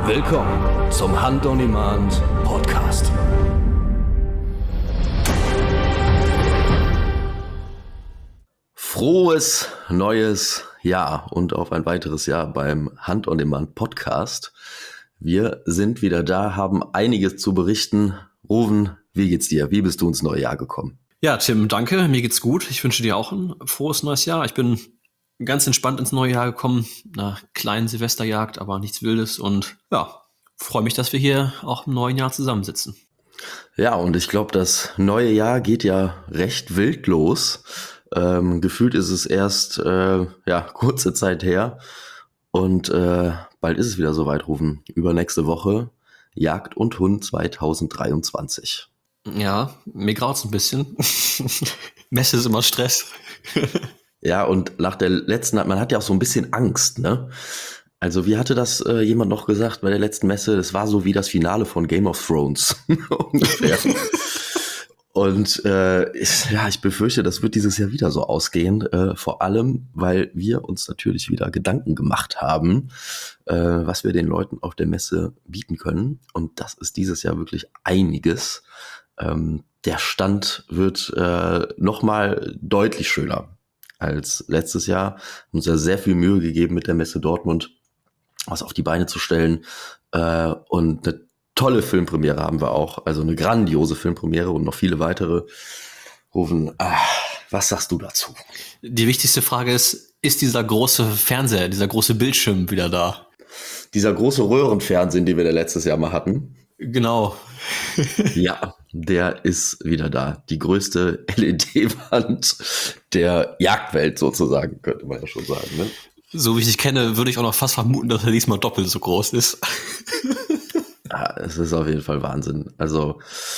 Willkommen zum Hunt on Demand Podcast. Frohes neues Jahr und auf ein weiteres Jahr beim Hunt on Demand Podcast. Wir sind wieder da, haben einiges zu berichten. Ruven, wie geht's dir? Wie bist du ins neue Jahr gekommen? Ja, Tim, danke. Mir geht's gut. Ich wünsche dir auch ein frohes neues Jahr. Ich bin ganz entspannt ins neue Jahr gekommen, nach kleinen Silvesterjagd, aber nichts Wildes und ja, freue mich, dass wir hier auch im neuen Jahr zusammensitzen. Ja, und ich glaube, das neue Jahr geht ja recht wild los. Gefühlt ist es erst kurze Zeit her und bald ist es wieder soweit, Rufen. Übernächste Woche Jagd und Hund 2023. Ja, mir graut's ein bisschen. Messe ist immer Stress. Ja, und nach der letzten, man hat ja auch so ein bisschen Angst, ne? Also wie hatte das jemand noch gesagt bei der letzten Messe? Das war so wie das Finale von Game of Thrones ungefähr. Und ich befürchte, das wird dieses Jahr wieder so ausgehen. Vor allem, weil wir uns natürlich wieder Gedanken gemacht haben, was wir den Leuten auf der Messe bieten können. Und das ist dieses Jahr wirklich einiges. Der Stand wird nochmal deutlich schöner als letztes Jahr. Haben uns ja sehr viel Mühe gegeben mit der Messe Dortmund, was auf die Beine zu stellen. Und eine tolle Filmpremiere haben wir auch. Also eine grandiose Filmpremiere und noch viele weitere. Rufen, was sagst du dazu? Die wichtigste Frage ist dieser große Fernseher, dieser große Bildschirm wieder da? Dieser große Röhrenfernsehen, den wir letztes Jahr mal hatten. Genau. Ja, der ist wieder da. Die größte LED-Wand der Jagdwelt sozusagen, könnte man ja schon sagen. Ne? So wie ich dich kenne, würde ich auch noch fast vermuten, dass er diesmal doppelt so groß ist. Ja, es ist auf jeden Fall Wahnsinn. Also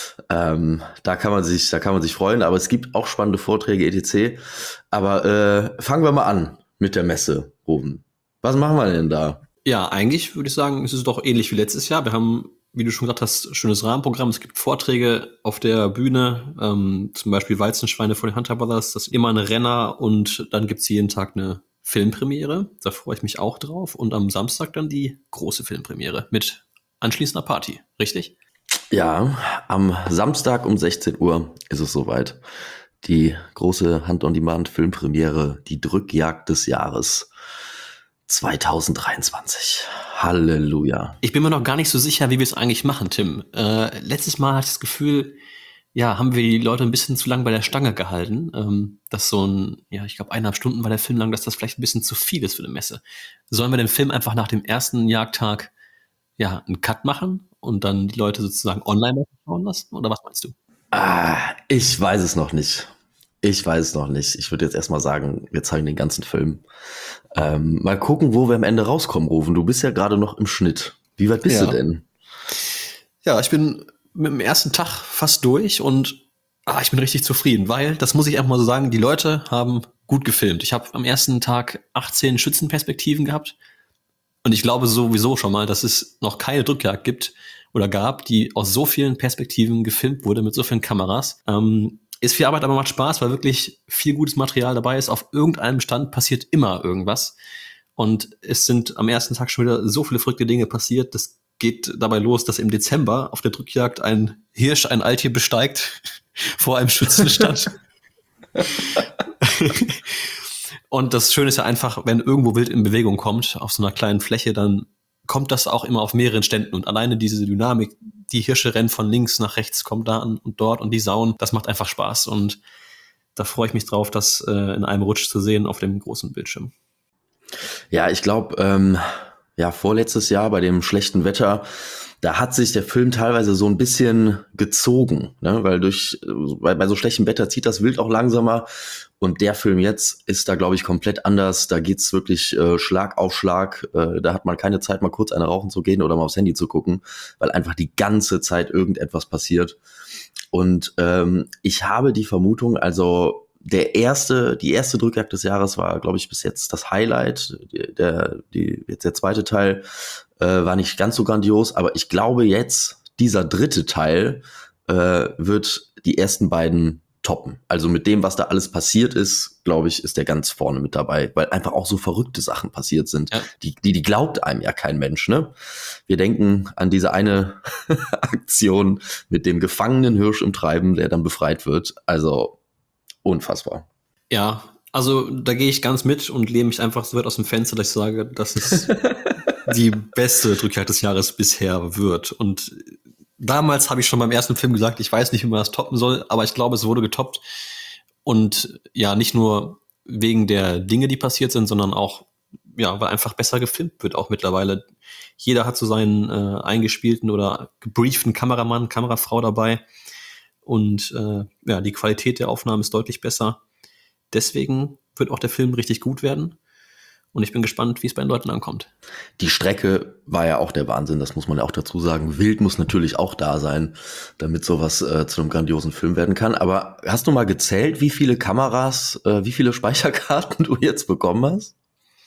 da kann man sich freuen, aber es gibt auch spannende Vorträge etc. Aber fangen wir mal an mit der Messe, Ruben. Was machen wir denn da? Ja, eigentlich würde ich sagen, es ist doch ähnlich wie letztes Jahr. Wir haben, wie du schon gesagt hast, schönes Rahmenprogramm. Es gibt Vorträge auf der Bühne, zum Beispiel Walzenschweine von den Hunter Brothers. Das ist immer ein Renner und dann gibt's jeden Tag eine Filmpremiere. Da freue ich mich auch drauf. Und am Samstag dann die große Filmpremiere mit anschließender Party, richtig? Ja, am Samstag um 16 Uhr ist es soweit. Die große Hunt-on-Demand-Filmpremiere, die Drückjagd des Jahres 2023. Halleluja. Ich bin mir noch gar nicht so sicher, wie wir es eigentlich machen, Tim. Letztes Mal hatte ich das Gefühl, ja, haben wir die Leute ein bisschen zu lang bei der Stange gehalten. Dass so ich glaube 1,5 Stunden war der Film lang, dass das vielleicht ein bisschen zu viel ist für eine Messe. Sollen wir den Film einfach nach dem ersten Jagdtag einen Cut machen und dann die Leute sozusagen online schauen lassen? Oder was meinst du? Ich weiß es noch nicht. Ich würde jetzt erstmal sagen, wir zeigen den ganzen Film. Mal gucken, wo wir am Ende rauskommen, Rufen. Du bist ja gerade noch im Schnitt. Wie weit bist du denn? Ja, ich bin mit dem ersten Tag fast durch und ich bin richtig zufrieden, weil, das muss ich einfach mal so sagen, die Leute haben gut gefilmt. Ich habe am ersten Tag 18 Schützenperspektiven gehabt und ich glaube sowieso schon mal, dass es noch keine Drückjagd gibt oder gab, die aus so vielen Perspektiven gefilmt wurde, mit so vielen Kameras. Ist viel Arbeit, aber macht Spaß, weil wirklich viel gutes Material dabei ist. Auf irgendeinem Stand passiert immer irgendwas. Und es sind am ersten Tag schon wieder so viele verrückte Dinge passiert. Das geht dabei los, dass im Dezember auf der Drückjagd ein Hirsch ein Alttier besteigt vor einem Schützenstand. Und das Schöne ist ja einfach, wenn irgendwo Wild in Bewegung kommt, auf so einer kleinen Fläche, dann kommt das auch immer auf mehreren Ständen. Und alleine diese Dynamik, die Hirsche rennen von links nach rechts, kommen da und dort und die sauen, das macht einfach Spaß. Und da freue ich mich drauf, das in einem Rutsch zu sehen auf dem großen Bildschirm. Ja, ich glaube, vorletztes Jahr bei dem schlechten Wetter, da hat sich der Film teilweise so ein bisschen gezogen, ne? Weil bei so schlechtem Wetter zieht das Wild auch langsamer. Und der Film jetzt ist da, glaube ich, komplett anders. Da geht's wirklich Schlag auf Schlag. Da hat man keine Zeit, mal kurz eine rauchen zu gehen oder mal aufs Handy zu gucken, weil einfach die ganze Zeit irgendetwas passiert. Und ich habe die Vermutung, also die erste Drückjagd des Jahres war, glaube ich, bis jetzt das Highlight. Jetzt der zweite Teil war nicht ganz so grandios, aber ich glaube jetzt, dieser dritte Teil wird die ersten beiden toppen. Also mit dem, was da alles passiert ist, glaube ich, ist der ganz vorne mit dabei, weil einfach auch so verrückte Sachen passiert sind. Ja. Die glaubt einem ja kein Mensch, ne? Wir denken an diese eine Aktion mit dem gefangenen Hirsch im Treiben, der dann befreit wird. Also unfassbar. Ja, also da gehe ich ganz mit und lehne mich einfach so weit aus dem Fenster, dass ich sage, dass es die beste Drückjagd des Jahres bisher wird. Und damals habe ich schon beim ersten Film gesagt, ich weiß nicht, wie man das toppen soll, aber ich glaube, es wurde getoppt. Und ja, nicht nur wegen der Dinge, die passiert sind, sondern auch, ja, weil einfach besser gefilmt wird auch mittlerweile. Jeder hat so seinen eingespielten oder gebrieften Kameramann, Kamerafrau dabei. Und ja, die Qualität der Aufnahmen ist deutlich besser. Deswegen wird auch der Film richtig gut werden. Und ich bin gespannt, wie es bei den Leuten ankommt. Die Strecke war ja auch der Wahnsinn, das muss man ja auch dazu sagen. Wild muss natürlich auch da sein, damit sowas zu einem grandiosen Film werden kann. Aber hast du mal gezählt, wie viele Kameras, wie viele Speicherkarten du jetzt bekommen hast?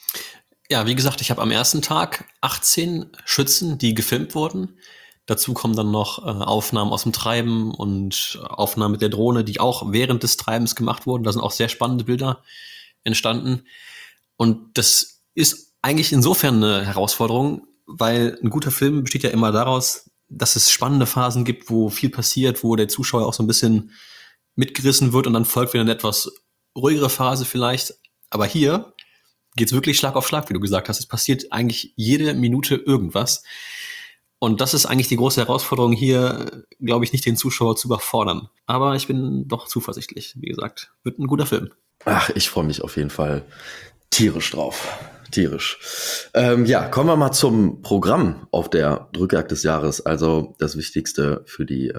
Ja, wie gesagt, ich habe am ersten Tag 18 Schützen, die gefilmt wurden. Dazu kommen dann noch Aufnahmen aus dem Treiben und Aufnahmen mit der Drohne, die auch während des Treibens gemacht wurden. Da sind auch sehr spannende Bilder entstanden. Und das ist eigentlich insofern eine Herausforderung, weil ein guter Film besteht ja immer daraus, dass es spannende Phasen gibt, wo viel passiert, wo der Zuschauer auch so ein bisschen mitgerissen wird und dann folgt wieder eine etwas ruhigere Phase vielleicht. Aber hier geht's wirklich Schlag auf Schlag, wie du gesagt hast. Es passiert eigentlich jede Minute irgendwas. Und das ist eigentlich die große Herausforderung hier, glaube ich, nicht den Zuschauer zu überfordern. Aber ich bin doch zuversichtlich, wie gesagt. Wird ein guter Film. Ach, ich freue mich auf jeden Fall tierisch drauf. Tierisch. Ja, kommen wir mal zum Programm auf der Drückjagd des Jahres. Also das Wichtigste für die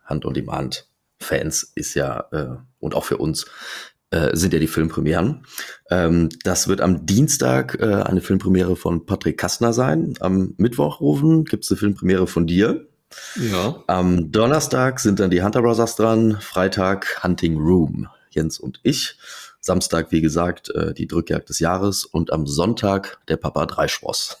Hand-on-Demand-Fans ist ja, und auch für uns, sind ja die Filmpremieren. Das wird am Dienstag eine Filmpremiere von Patrick Kastner sein. Am Mittwoch, Rufen, gibt es eine Filmpremiere von dir. Ja. Am Donnerstag sind dann die Hunter Brothers dran. Freitag Hunting Room, Jens und ich. Samstag, wie gesagt, die Drückjagd des Jahres. Und am Sonntag der Papa Dreischwoss.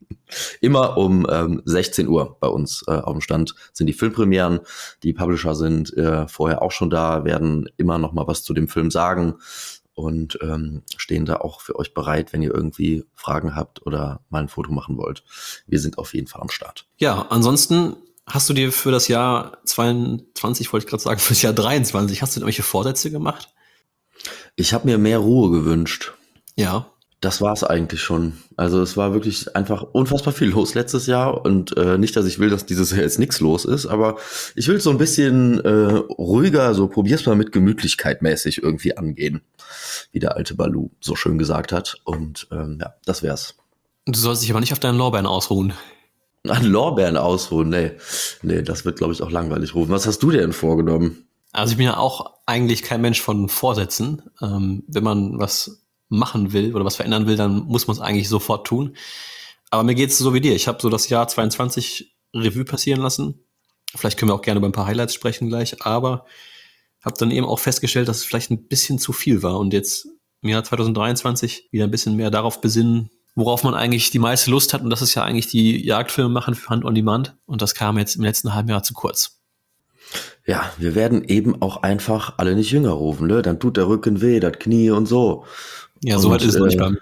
Immer um 16 Uhr bei uns auf dem Stand sind die Filmpremieren. Die Publisher sind vorher auch schon da, werden immer noch mal was zu dem Film sagen und stehen da auch für euch bereit, wenn ihr irgendwie Fragen habt oder mal ein Foto machen wollt. Wir sind auf jeden Fall am Start. Ja, ansonsten hast du dir für das Jahr 22, wollte ich gerade sagen, für das Jahr 23, hast du irgendwelche Vorsätze gemacht? Ich habe mir mehr Ruhe gewünscht. Ja. Das war's eigentlich schon. Also es war wirklich einfach unfassbar viel los letztes Jahr und nicht, dass ich will, dass dieses Jahr jetzt nichts los ist, aber ich will so ein bisschen ruhiger, so probier's mal mit Gemütlichkeit mäßig irgendwie angehen, wie der alte Balu so schön gesagt hat. Und ja, das wär's. Du sollst dich aber nicht auf deinen Lorbeeren ausruhen. An Lorbeeren ausruhen, nee, das wird, glaube ich, auch langweilig rufen. Was hast du dir denn vorgenommen? Also ich bin ja auch eigentlich kein Mensch von Vorsätzen. Wenn man was machen will oder was verändern will, dann muss man es eigentlich sofort tun. Aber mir geht's so wie dir. Ich habe so das Jahr 22 Revue passieren lassen. Vielleicht können wir auch gerne über ein paar Highlights sprechen gleich, aber habe dann eben auch festgestellt, dass es vielleicht ein bisschen zu viel war und jetzt im Jahr 2023 wieder ein bisschen mehr darauf besinnen, worauf man eigentlich die meiste Lust hat, und das ist ja eigentlich die Jagdfilme machen für Hand on Demand, und das kam jetzt im letzten halben Jahr zu kurz. Ja, wir werden eben auch einfach alle nicht jünger rufen, ne? Dann tut der Rücken weh, das Knie und so. Ja, so weit ist es noch nicht bei mir.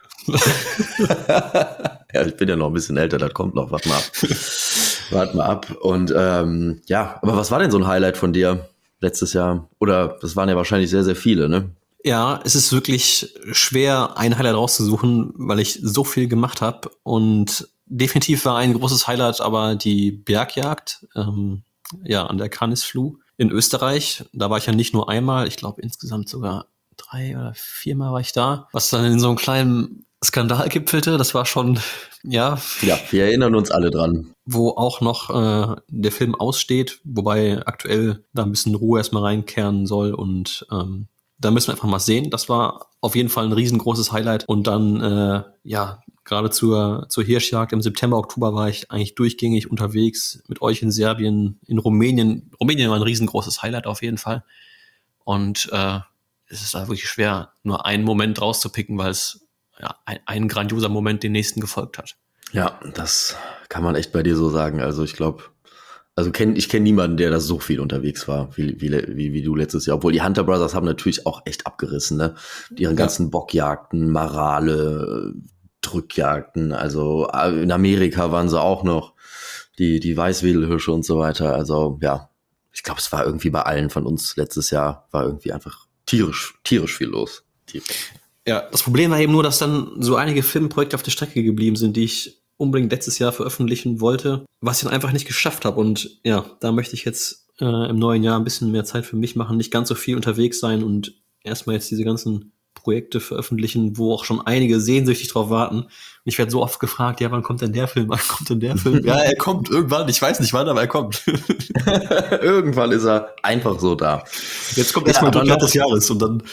Ja, ich bin ja noch ein bisschen älter, das kommt noch, warte mal ab. Warte mal ab. Und ja, aber was war denn so ein Highlight von dir letztes Jahr? Oder das waren ja wahrscheinlich sehr, sehr viele, ne? Ja, es ist wirklich schwer, ein Highlight rauszusuchen, weil ich so viel gemacht habe. Und definitiv war ein großes Highlight aber die Bergjagd, ja, an der Canisflu in Österreich. Da war ich ja nicht nur einmal, ich glaube insgesamt sogar 3 oder 4 Mal war ich da. Was dann in so einem kleinen Skandal gipfelte, das war schon, ja. Ja, wir erinnern uns alle dran. Wo auch noch der Film aussteht, wobei aktuell da ein bisschen Ruhe erstmal reinkehren soll, und da müssen wir einfach mal sehen. Das war auf jeden Fall ein riesengroßes Highlight. Und dann, ja, gerade zur Hirschjagd im September, Oktober war ich eigentlich durchgängig unterwegs mit euch in Serbien, in Rumänien. Rumänien war ein riesengroßes Highlight auf jeden Fall. Und es ist da wirklich schwer, nur einen Moment rauszupicken, weil es ja ein grandioser Moment den nächsten gefolgt hat. Ja, das kann man echt bei dir so sagen. Also ich glaube, Also ich kenn niemanden, der da so viel unterwegs war, wie du letztes Jahr. Obwohl die Hunter Brothers haben natürlich auch echt abgerissen, ne? Ihre ganzen Bockjagden, Marale, Drückjagden. Also in Amerika waren sie auch noch, die Weißwedelhirsche und so weiter. Also ja, ich glaube, es war irgendwie bei allen von uns letztes Jahr, war irgendwie einfach tierisch viel los. Ja, das Problem war eben nur, dass dann so einige Filmprojekte auf der Strecke geblieben sind, die ich unbedingt letztes Jahr veröffentlichen wollte, was ich dann einfach nicht geschafft habe. Und ja, da möchte ich jetzt im neuen Jahr ein bisschen mehr Zeit für mich machen, nicht ganz so viel unterwegs sein und erstmal jetzt diese ganzen Projekte veröffentlichen, wo auch schon einige sehnsüchtig drauf warten. Und ich werde so oft gefragt, ja, wann kommt denn der Film? Wann kommt denn der Film? Ja, er kommt irgendwann. Ich weiß nicht wann, aber er kommt. Irgendwann ist er einfach so da. Jetzt kommt erstmal der Druck des Jahres und dann.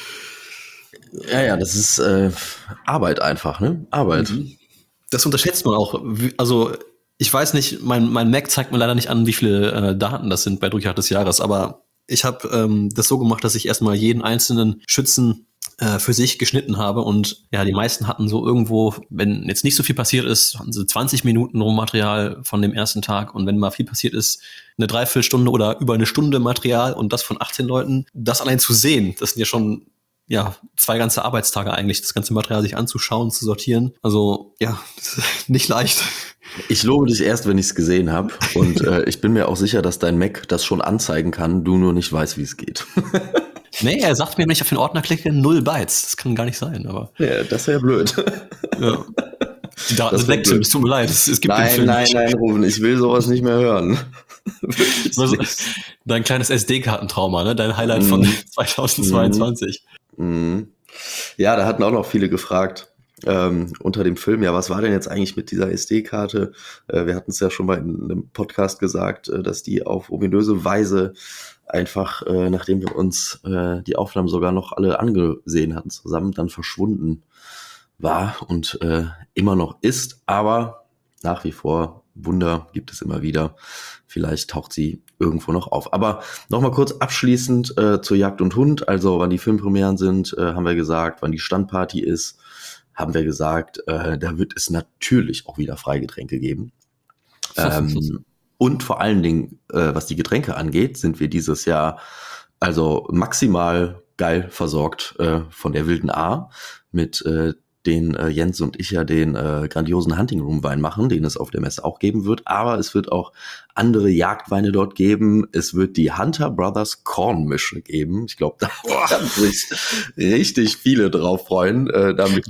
Ja, das ist Arbeit einfach, ne? Arbeit. Mhm. Das unterschätzt man auch. Also ich weiß nicht, mein Mac zeigt mir leider nicht an, wie viele Daten das sind bei Drückjagd des Jahres, aber ich habe das so gemacht, dass ich erstmal jeden einzelnen Schützen für sich geschnitten habe und ja, die meisten hatten so irgendwo, wenn jetzt nicht so viel passiert ist, hatten sie 20 Minuten Rohmaterial von dem ersten Tag und wenn mal viel passiert ist, eine Dreiviertelstunde oder über eine Stunde Material und das von 18 Leuten, das allein zu sehen, das sind ja schon 2 ganze Arbeitstage eigentlich, das ganze Material sich anzuschauen, zu sortieren. Also, ja, nicht leicht. Ich lobe dich erst, wenn ich es gesehen habe. Und ich bin mir auch sicher, dass dein Mac das schon anzeigen kann, du nur nicht weißt, wie es geht. Nee, er sagt mir, wenn ich auf den Ordner klicke, 0 Bytes. Das kann gar nicht sein, aber. Ja, das wäre blöd. Ja. Die Daten sind weg, es tut mir leid. Es gibt nein, Ruben, ich will sowas nicht mehr hören. Also, dein kleines SD-Kartentrauma, ne? Dein Highlight von 2022. Ja, da hatten auch noch viele gefragt unter dem Film, ja, was war denn jetzt eigentlich mit dieser SD-Karte? Wir hatten es ja schon mal in einem Podcast gesagt, dass die auf ominöse Weise einfach, nachdem wir uns die Aufnahmen sogar noch alle angesehen hatten zusammen, dann verschwunden war und immer noch ist, aber nach wie vor Wunder gibt es immer wieder. Vielleicht taucht sie irgendwo noch auf. Aber nochmal kurz abschließend zur Jagd und Hund, also wann die Filmpremieren sind, haben wir gesagt, wann die Standparty ist, haben wir gesagt, da wird es natürlich auch wieder Freigetränke geben. Und vor allen Dingen, was die Getränke angeht, sind wir dieses Jahr also maximal geil versorgt von der Wilden A mit den Jens und ich ja den grandiosen Hunting Room Wein machen, den es auf der Messe auch geben wird. Aber es wird auch andere Jagdweine dort geben. Es wird die Hunter Brothers Kornmische geben. Ich glaube, da werden sich richtig viele drauf freuen, da mit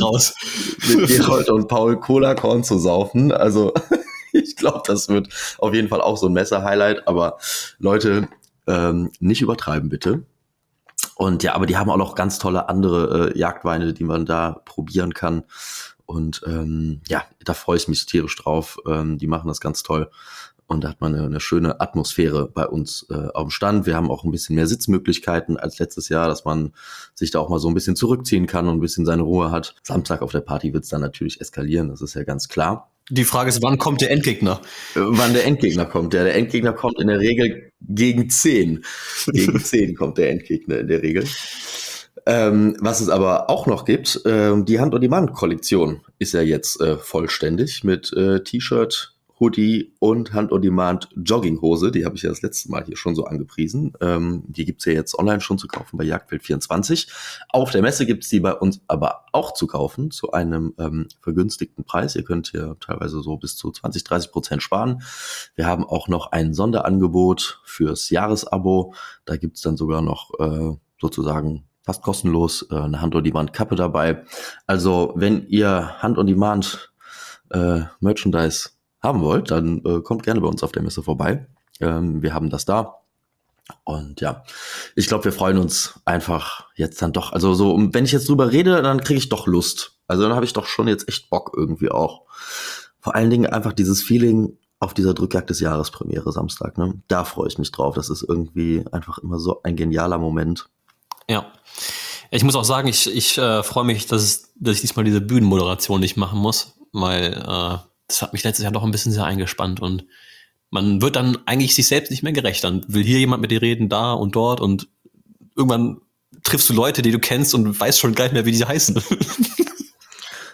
Gerold und Paul Cola Korn zu saufen. Also ich glaube, das wird auf jeden Fall auch so ein Messe-Highlight. Aber Leute, nicht übertreiben bitte. Und ja, aber die haben auch noch ganz tolle andere Jagdweine, die man da probieren kann. Und ja, da freue ich mich tierisch drauf. Die machen das ganz toll. Und da hat man eine schöne Atmosphäre bei uns auf dem Stand. Wir haben auch ein bisschen mehr Sitzmöglichkeiten als letztes Jahr, dass man sich da auch mal so ein bisschen zurückziehen kann und ein bisschen seine Ruhe hat. Samstag auf der Party wird es dann natürlich eskalieren, das ist ja ganz klar. Die Frage ist, wann kommt der Endgegner? Wann der Endgegner kommt. Der Endgegner kommt in der Regel gegen 10. Gegen 10 kommt der Endgegner in der Regel. Was es aber auch noch gibt, die Hand-on-Demand-Kollektion ist ja jetzt vollständig mit T-Shirt, Hoodie und Hand-on-Demand Jogginghose. Die habe ich ja das letzte Mal hier schon so angepriesen. Die gibt's ja jetzt online schon zu kaufen bei Jagdwild24. Auf der Messe gibt's die bei uns aber auch zu kaufen zu einem vergünstigten Preis. Ihr könnt hier teilweise so bis zu 20-30% sparen. Wir haben auch noch ein Sonderangebot fürs Jahresabo. Da gibt's dann sogar noch sozusagen fast kostenlos eine Hand-on-Demand-Kappe dabei. Also wenn ihr Hand-on-Demand Merchandise haben wollt, dann kommt gerne bei uns auf der Messe vorbei. Wir haben das da. Und ja, ich glaube, wir freuen uns einfach jetzt dann doch. Also so, wenn ich jetzt drüber rede, dann kriege ich doch Lust. Also dann habe ich doch schon jetzt echt Bock irgendwie auch. Vor allen Dingen einfach dieses Feeling auf dieser Drückjagd des Jahres Premiere Samstag. Ne? Da freue ich mich drauf. Das ist irgendwie einfach immer so ein genialer Moment. Ja. Ich muss auch sagen, ich freue mich, dass ich diesmal diese Bühnenmoderation nicht machen muss, weil das hat mich letztes Jahr doch ein bisschen sehr eingespannt und man wird dann eigentlich sich selbst nicht mehr gerecht. Dann will hier jemand mit dir reden, da und dort und irgendwann triffst du Leute, die du kennst und weißt schon gar nicht mehr, wie die heißen.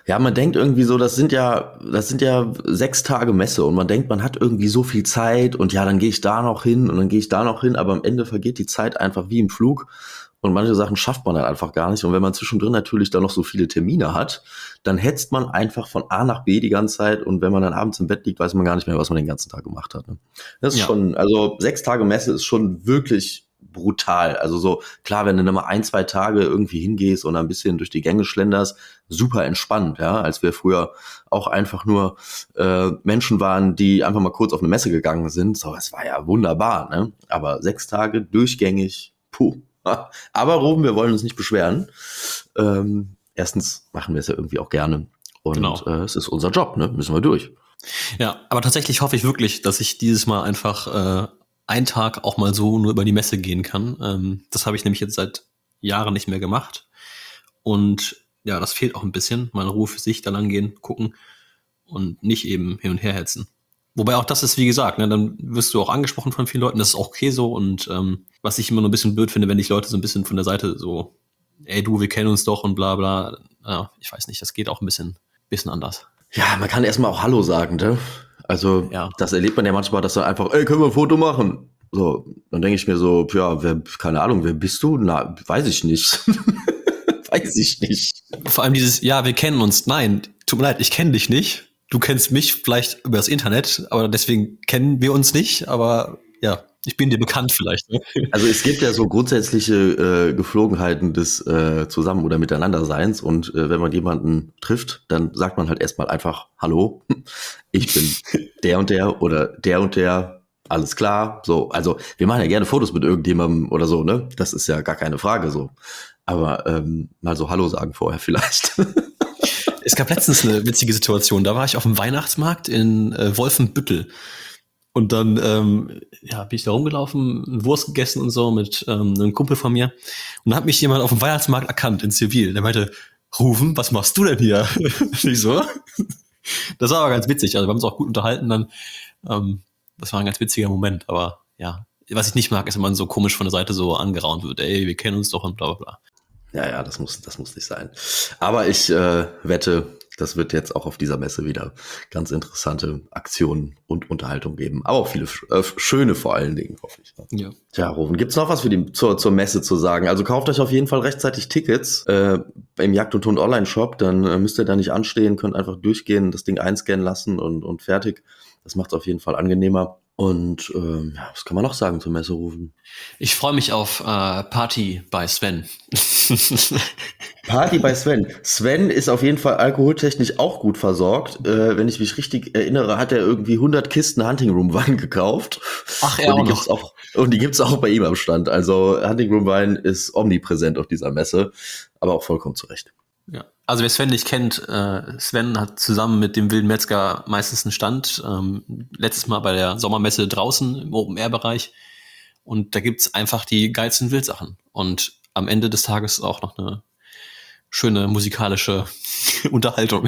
Ja, man denkt irgendwie so, das sind ja 6 Tage Messe und man denkt, man hat irgendwie so viel Zeit und ja, dann gehe ich da noch hin und dann gehe ich da noch hin, aber am Ende vergeht die Zeit einfach wie im Flug und manche Sachen schafft man dann einfach gar nicht. Und wenn man zwischendrin natürlich dann noch so viele Termine hat, dann hetzt man einfach von A nach B die ganze Zeit und wenn man dann abends im Bett liegt, weiß man gar nicht mehr, was man den ganzen Tag gemacht hat. Ne? Das ist Ja. schon, also 6 Tage Messe ist schon wirklich brutal. Also so, klar, wenn du dann mal 1, 2 Tage irgendwie hingehst und ein bisschen durch die Gänge schlenderst, super entspannt, ja, als wir früher auch einfach nur Menschen waren, die einfach mal kurz auf eine Messe gegangen sind. So, das war ja wunderbar, ne? Aber 6 Tage durchgängig, puh. Aber Ruben, wir wollen uns nicht beschweren. Erstens machen wir es ja irgendwie auch gerne. Und Genau. es ist unser Job, ne? Müssen wir durch. Ja, aber tatsächlich hoffe ich wirklich, dass ich dieses Mal einfach einen Tag auch mal so nur über die Messe gehen kann. Das habe ich nämlich jetzt seit Jahren nicht mehr gemacht. Und ja, das fehlt auch ein bisschen. Mal in Ruhe für sich da lang gehen, gucken und nicht eben hin und her hetzen. Wobei auch das ist, wie gesagt, ne, dann wirst du auch angesprochen von vielen Leuten, das ist auch okay so. Und was ich immer nur ein bisschen blöd finde, wenn dich Leute so ein bisschen von der Seite so, ey du, wir kennen uns doch und bla bla. Ja, ich weiß nicht, das geht auch ein bisschen anders. Ja, man kann erstmal auch Hallo sagen, ne? Also, Ja. das erlebt man ja manchmal, dass er einfach, ey, können wir ein Foto machen? So, dann denke ich mir so, ja, keine Ahnung, wer bist du? Na, weiß ich nicht. Weiß ich nicht. Vor allem dieses, ja, wir kennen uns. Nein, tut mir leid, ich kenne dich nicht. Du kennst mich vielleicht über das Internet, aber deswegen kennen wir uns nicht. Aber ja, ich bin dir bekannt vielleicht. Ne? Also es gibt ja so grundsätzliche Geflogenheiten des Zusammen- oder Miteinanderseins und wenn man jemanden trifft, dann sagt man halt erstmal einfach Hallo, ich bin der und der, alles klar. So, also wir machen ja gerne Fotos mit irgendjemandem oder so, ne? Das ist ja gar keine Frage so. Aber mal so Hallo sagen vorher vielleicht. Es gab letztens eine witzige Situation. Da war ich auf dem Weihnachtsmarkt in Wolfenbüttel. Und dann ja, bin ich da rumgelaufen, Wurst gegessen und so mit einem Kumpel von mir. Und dann hat mich jemand auf dem Weihnachtsmarkt erkannt in Zivil. Der meinte, Rufen, was machst du denn hier? Ich so. Das war aber ganz witzig. Also wir haben uns auch gut unterhalten dann. Das war ein ganz witziger Moment. Aber ja, was ich nicht mag, ist, wenn man so komisch von der Seite so angeraunt wird. Ey, wir kennen uns doch und bla bla bla. Ja, das muss nicht sein. Aber ich wette, das wird jetzt auch auf dieser Messe wieder ganz interessante Aktionen und Unterhaltung geben. Aber auch viele schöne vor allen Dingen, hoffe ich. Ne? Ja. Tja, Rufen, gibt's noch was für zur Messe zu sagen? Also kauft euch auf jeden Fall rechtzeitig Tickets im Jagd und Hund Online-Shop. Dann müsst ihr da nicht anstehen, könnt einfach durchgehen, das Ding einscannen lassen und fertig. Das macht's auf jeden Fall angenehmer. Und ja, was kann man noch sagen zur Messe, Rufen? Ich freue mich auf Party bei Sven. Party bei Sven. Sven ist auf jeden Fall alkoholtechnisch auch gut versorgt. Wenn ich mich richtig erinnere, hat er irgendwie 100 Kisten Hunting Room Wein gekauft. Ach, er auch noch. Und die gibt's auch bei ihm am Stand. Also Hunting Room Wein ist omnipräsent auf dieser Messe, aber auch vollkommen zurecht. Ja. Also wer Sven nicht kennt, Sven hat zusammen mit dem Wilden Metzger meistens einen Stand. Letztes Mal bei der Sommermesse draußen im Open-Air-Bereich. Und da gibt's einfach die geilsten Wildsachen. Und am Ende des Tages auch noch eine schöne musikalische Unterhaltung.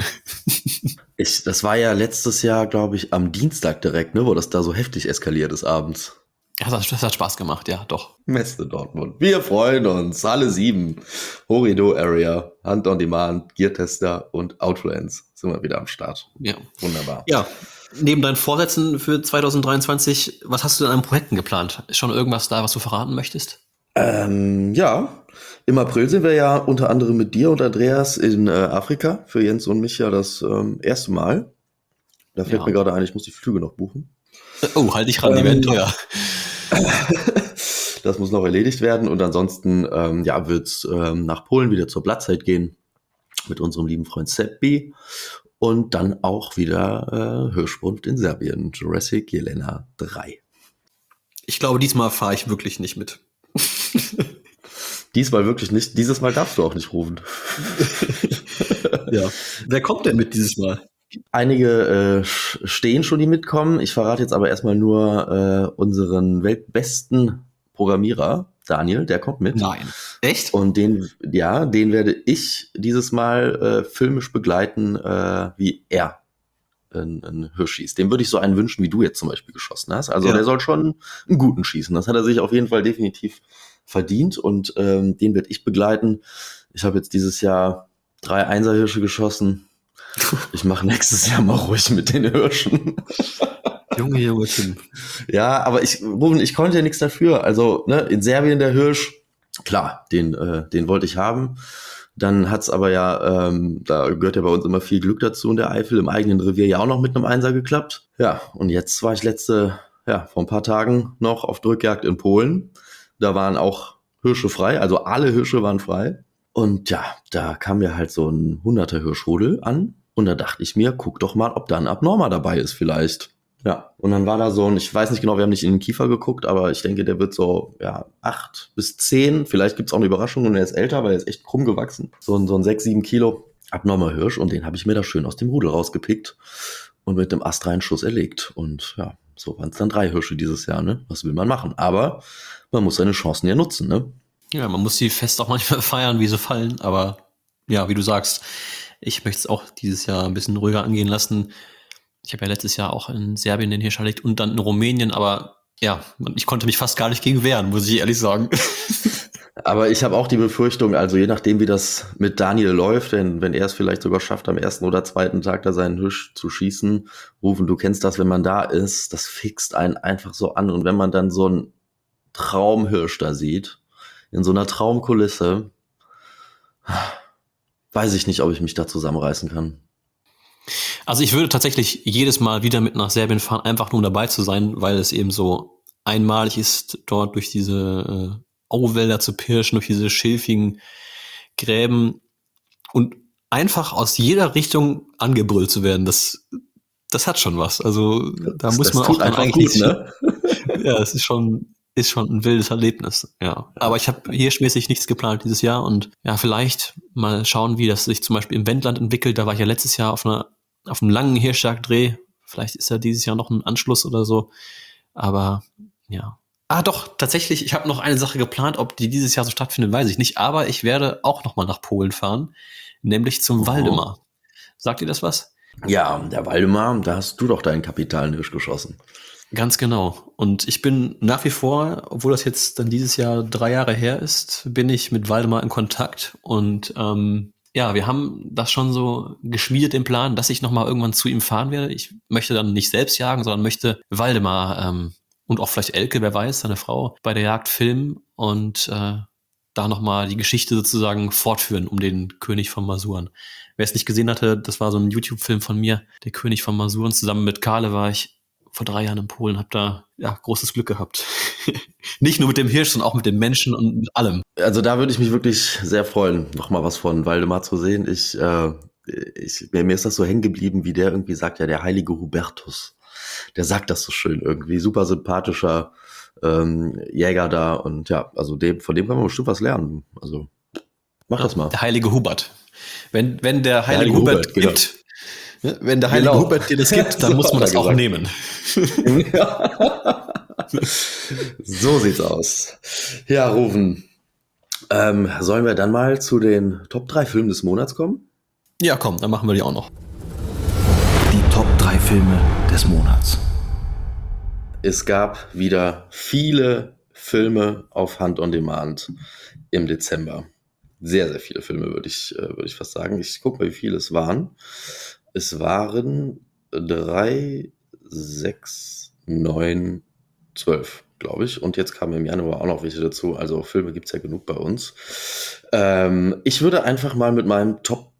Das war ja letztes Jahr, glaube ich, am Dienstag direkt, ne, wo das da so heftig eskaliert ist abends. Ja, das hat Spaß gemacht, ja, doch. Messe Dortmund. Wir freuen uns. Alle 7. Horido Area, Hunt on Demand, Gear Tester und Outfluence sind wir wieder am Start. Ja. Wunderbar. Ja, neben deinen Vorsätzen für 2023, was hast du denn an Projekten geplant? Ist schon irgendwas da, was du verraten möchtest? Ja, im April sind wir ja unter anderem mit dir und Andreas in Afrika. Für Jens und mich ja das erste Mal. Da fällt mir gerade ein, ich muss die Flüge noch buchen. Oh, halt dich ran, die werden teuer. Das muss noch erledigt werden und ansonsten wird's nach Polen wieder zur Blattzeit gehen mit unserem lieben Freund Seppi und dann auch wieder Hirschsprung in Serbien, Jurassic Jelena 3. Ich glaube, diesmal fahre ich wirklich nicht mit. Diesmal wirklich nicht. Dieses Mal darfst du auch nicht rufen. Ja. Wer kommt denn mit dieses Mal? Einige stehen schon, die mitkommen. Ich verrate jetzt aber erstmal nur unseren weltbesten Programmierer, Daniel, der kommt mit. Nein. Echt? Und den werde ich dieses Mal filmisch begleiten, wie er einen Hirsch schießt. Dem würde ich so einen wünschen, wie du jetzt zum Beispiel geschossen hast. Also der soll schon einen guten schießen. Das hat er sich auf jeden Fall definitiv verdient und den werde ich begleiten. Ich habe jetzt dieses Jahr 3 Einserhirsche geschossen. Ich mache nächstes Jahr mal ruhig mit den Hirschen. Junge Tim. Ja, aber ich konnte ja nichts dafür. Also, ne, in Serbien der Hirsch, klar, den wollte ich haben. Dann hat's aber ja, da gehört ja bei uns immer viel Glück dazu in der Eifel, im eigenen Revier ja auch noch mit einem Einser geklappt. Ja, und jetzt war ich vor ein paar Tagen noch auf Drückjagd in Polen. Da waren auch Hirsche frei, also alle Hirsche waren frei. Und ja, da kam mir halt so ein 100er Hirschrudel an. Und da dachte ich mir, guck doch mal, ob da ein Abnormer dabei ist vielleicht. Ja, und dann war da so ein, ich weiß nicht genau, wir haben nicht in den Kiefer geguckt, aber ich denke, der wird so, 8 bis 10. Vielleicht gibt's auch eine Überraschung und er ist älter, weil er ist echt krumm gewachsen. So ein 6, 7 Kilo abnormer Hirsch und den habe ich mir da schön aus dem Rudel rausgepickt und mit dem astreinen Schuss erlegt. Und ja, so waren es dann 3 Hirsche dieses Jahr, ne? Was will man machen? Aber man muss seine Chancen ja nutzen, ne? Ja, man muss die Fest auch manchmal feiern, wie sie fallen, aber ja, wie du sagst, ich möchte es auch dieses Jahr ein bisschen ruhiger angehen lassen. Ich habe ja letztes Jahr auch in Serbien den Hirsch erlegt und dann in Rumänien, aber ja, ich konnte mich fast gar nicht gegen wehren, muss ich ehrlich sagen. Aber ich habe auch die Befürchtung, also je nachdem, wie das mit Daniel läuft, wenn er es vielleicht sogar schafft, am ersten oder zweiten Tag da seinen Hirsch zu schießen, Rufen, du kennst das, wenn man da ist, das fixt einen einfach so an. Und wenn man dann so einen Traumhirsch da sieht, in so einer Traumkulisse, weiß ich nicht, ob ich mich da zusammenreißen kann. Also ich würde tatsächlich jedes Mal wieder mit nach Serbien fahren, einfach nur um dabei zu sein, weil es eben so einmalig ist, dort durch diese Auwälder zu pirschen, durch diese schilfigen Gräben und einfach aus jeder Richtung angebrüllt zu werden. Das hat schon was. Also da muss man auch dann eigentlich gut, ne? Ja, es ist schon ein wildes Erlebnis, ja. Aber ich habe hirschmäßig nichts geplant dieses Jahr und ja, vielleicht mal schauen, wie das sich zum Beispiel im Wendland entwickelt. Da war ich ja letztes Jahr auf einem langen Hirschjagddreh. Vielleicht ist ja dieses Jahr noch ein Anschluss oder so. Aber ja. Ah, doch, tatsächlich, ich habe noch eine Sache geplant. Ob die dieses Jahr so stattfindet, weiß ich nicht. Aber ich werde auch noch mal nach Polen fahren, nämlich zum Waldemar. Sagt ihr das was? Ja, der Waldemar, da hast du doch deinen kapitalen Hirsch geschossen. Ganz genau. Und ich bin nach wie vor, obwohl das jetzt dann dieses Jahr 3 Jahre her ist, bin ich mit Waldemar in Kontakt. Und ja, wir haben das schon so geschmiedet, den Plan, dass ich nochmal irgendwann zu ihm fahren werde. Ich möchte dann nicht selbst jagen, sondern möchte Waldemar und auch vielleicht Elke, wer weiß, seine Frau, bei der Jagd filmen und da nochmal die Geschichte sozusagen fortführen um den König von Masuren. Wer es nicht gesehen hatte, das war so ein YouTube-Film von mir, der König von Masuren. Zusammen mit Karle war ich vor 3 Jahren in Polen, habe da großes Glück gehabt. Nicht nur mit dem Hirsch, sondern auch mit den Menschen und mit allem. Also da würde ich mich wirklich sehr freuen, nochmal was von Waldemar zu sehen. Mir ist das so hängen geblieben, wie der irgendwie sagt, ja, der heilige Hubertus. Der sagt das so schön irgendwie. Super sympathischer Jäger da. Und ja, also von dem kann man bestimmt was lernen. Also mach das mal. Der heilige Hubert. Wenn der heilige Hubert gibt, genau. Wenn der heilige Hubert dir das gibt, dann muss man das auch nehmen. Ja. So sieht's aus. Ja, Rufen. Sollen wir dann mal zu den Top 3 Filmen des Monats kommen? Ja, komm, dann machen wir die auch noch. Die Top 3 Filme des Monats. Es gab wieder viele Filme auf Hand on Demand im Dezember. Sehr, sehr viele Filme, würde ich fast sagen. Ich gucke mal, wie viele es waren. Es waren 3, 6, 9, 12, glaube ich. Und jetzt kamen im Januar auch noch welche dazu. Also Filme gibt es ja genug bei uns. Ich würde einfach mal mit meinem Top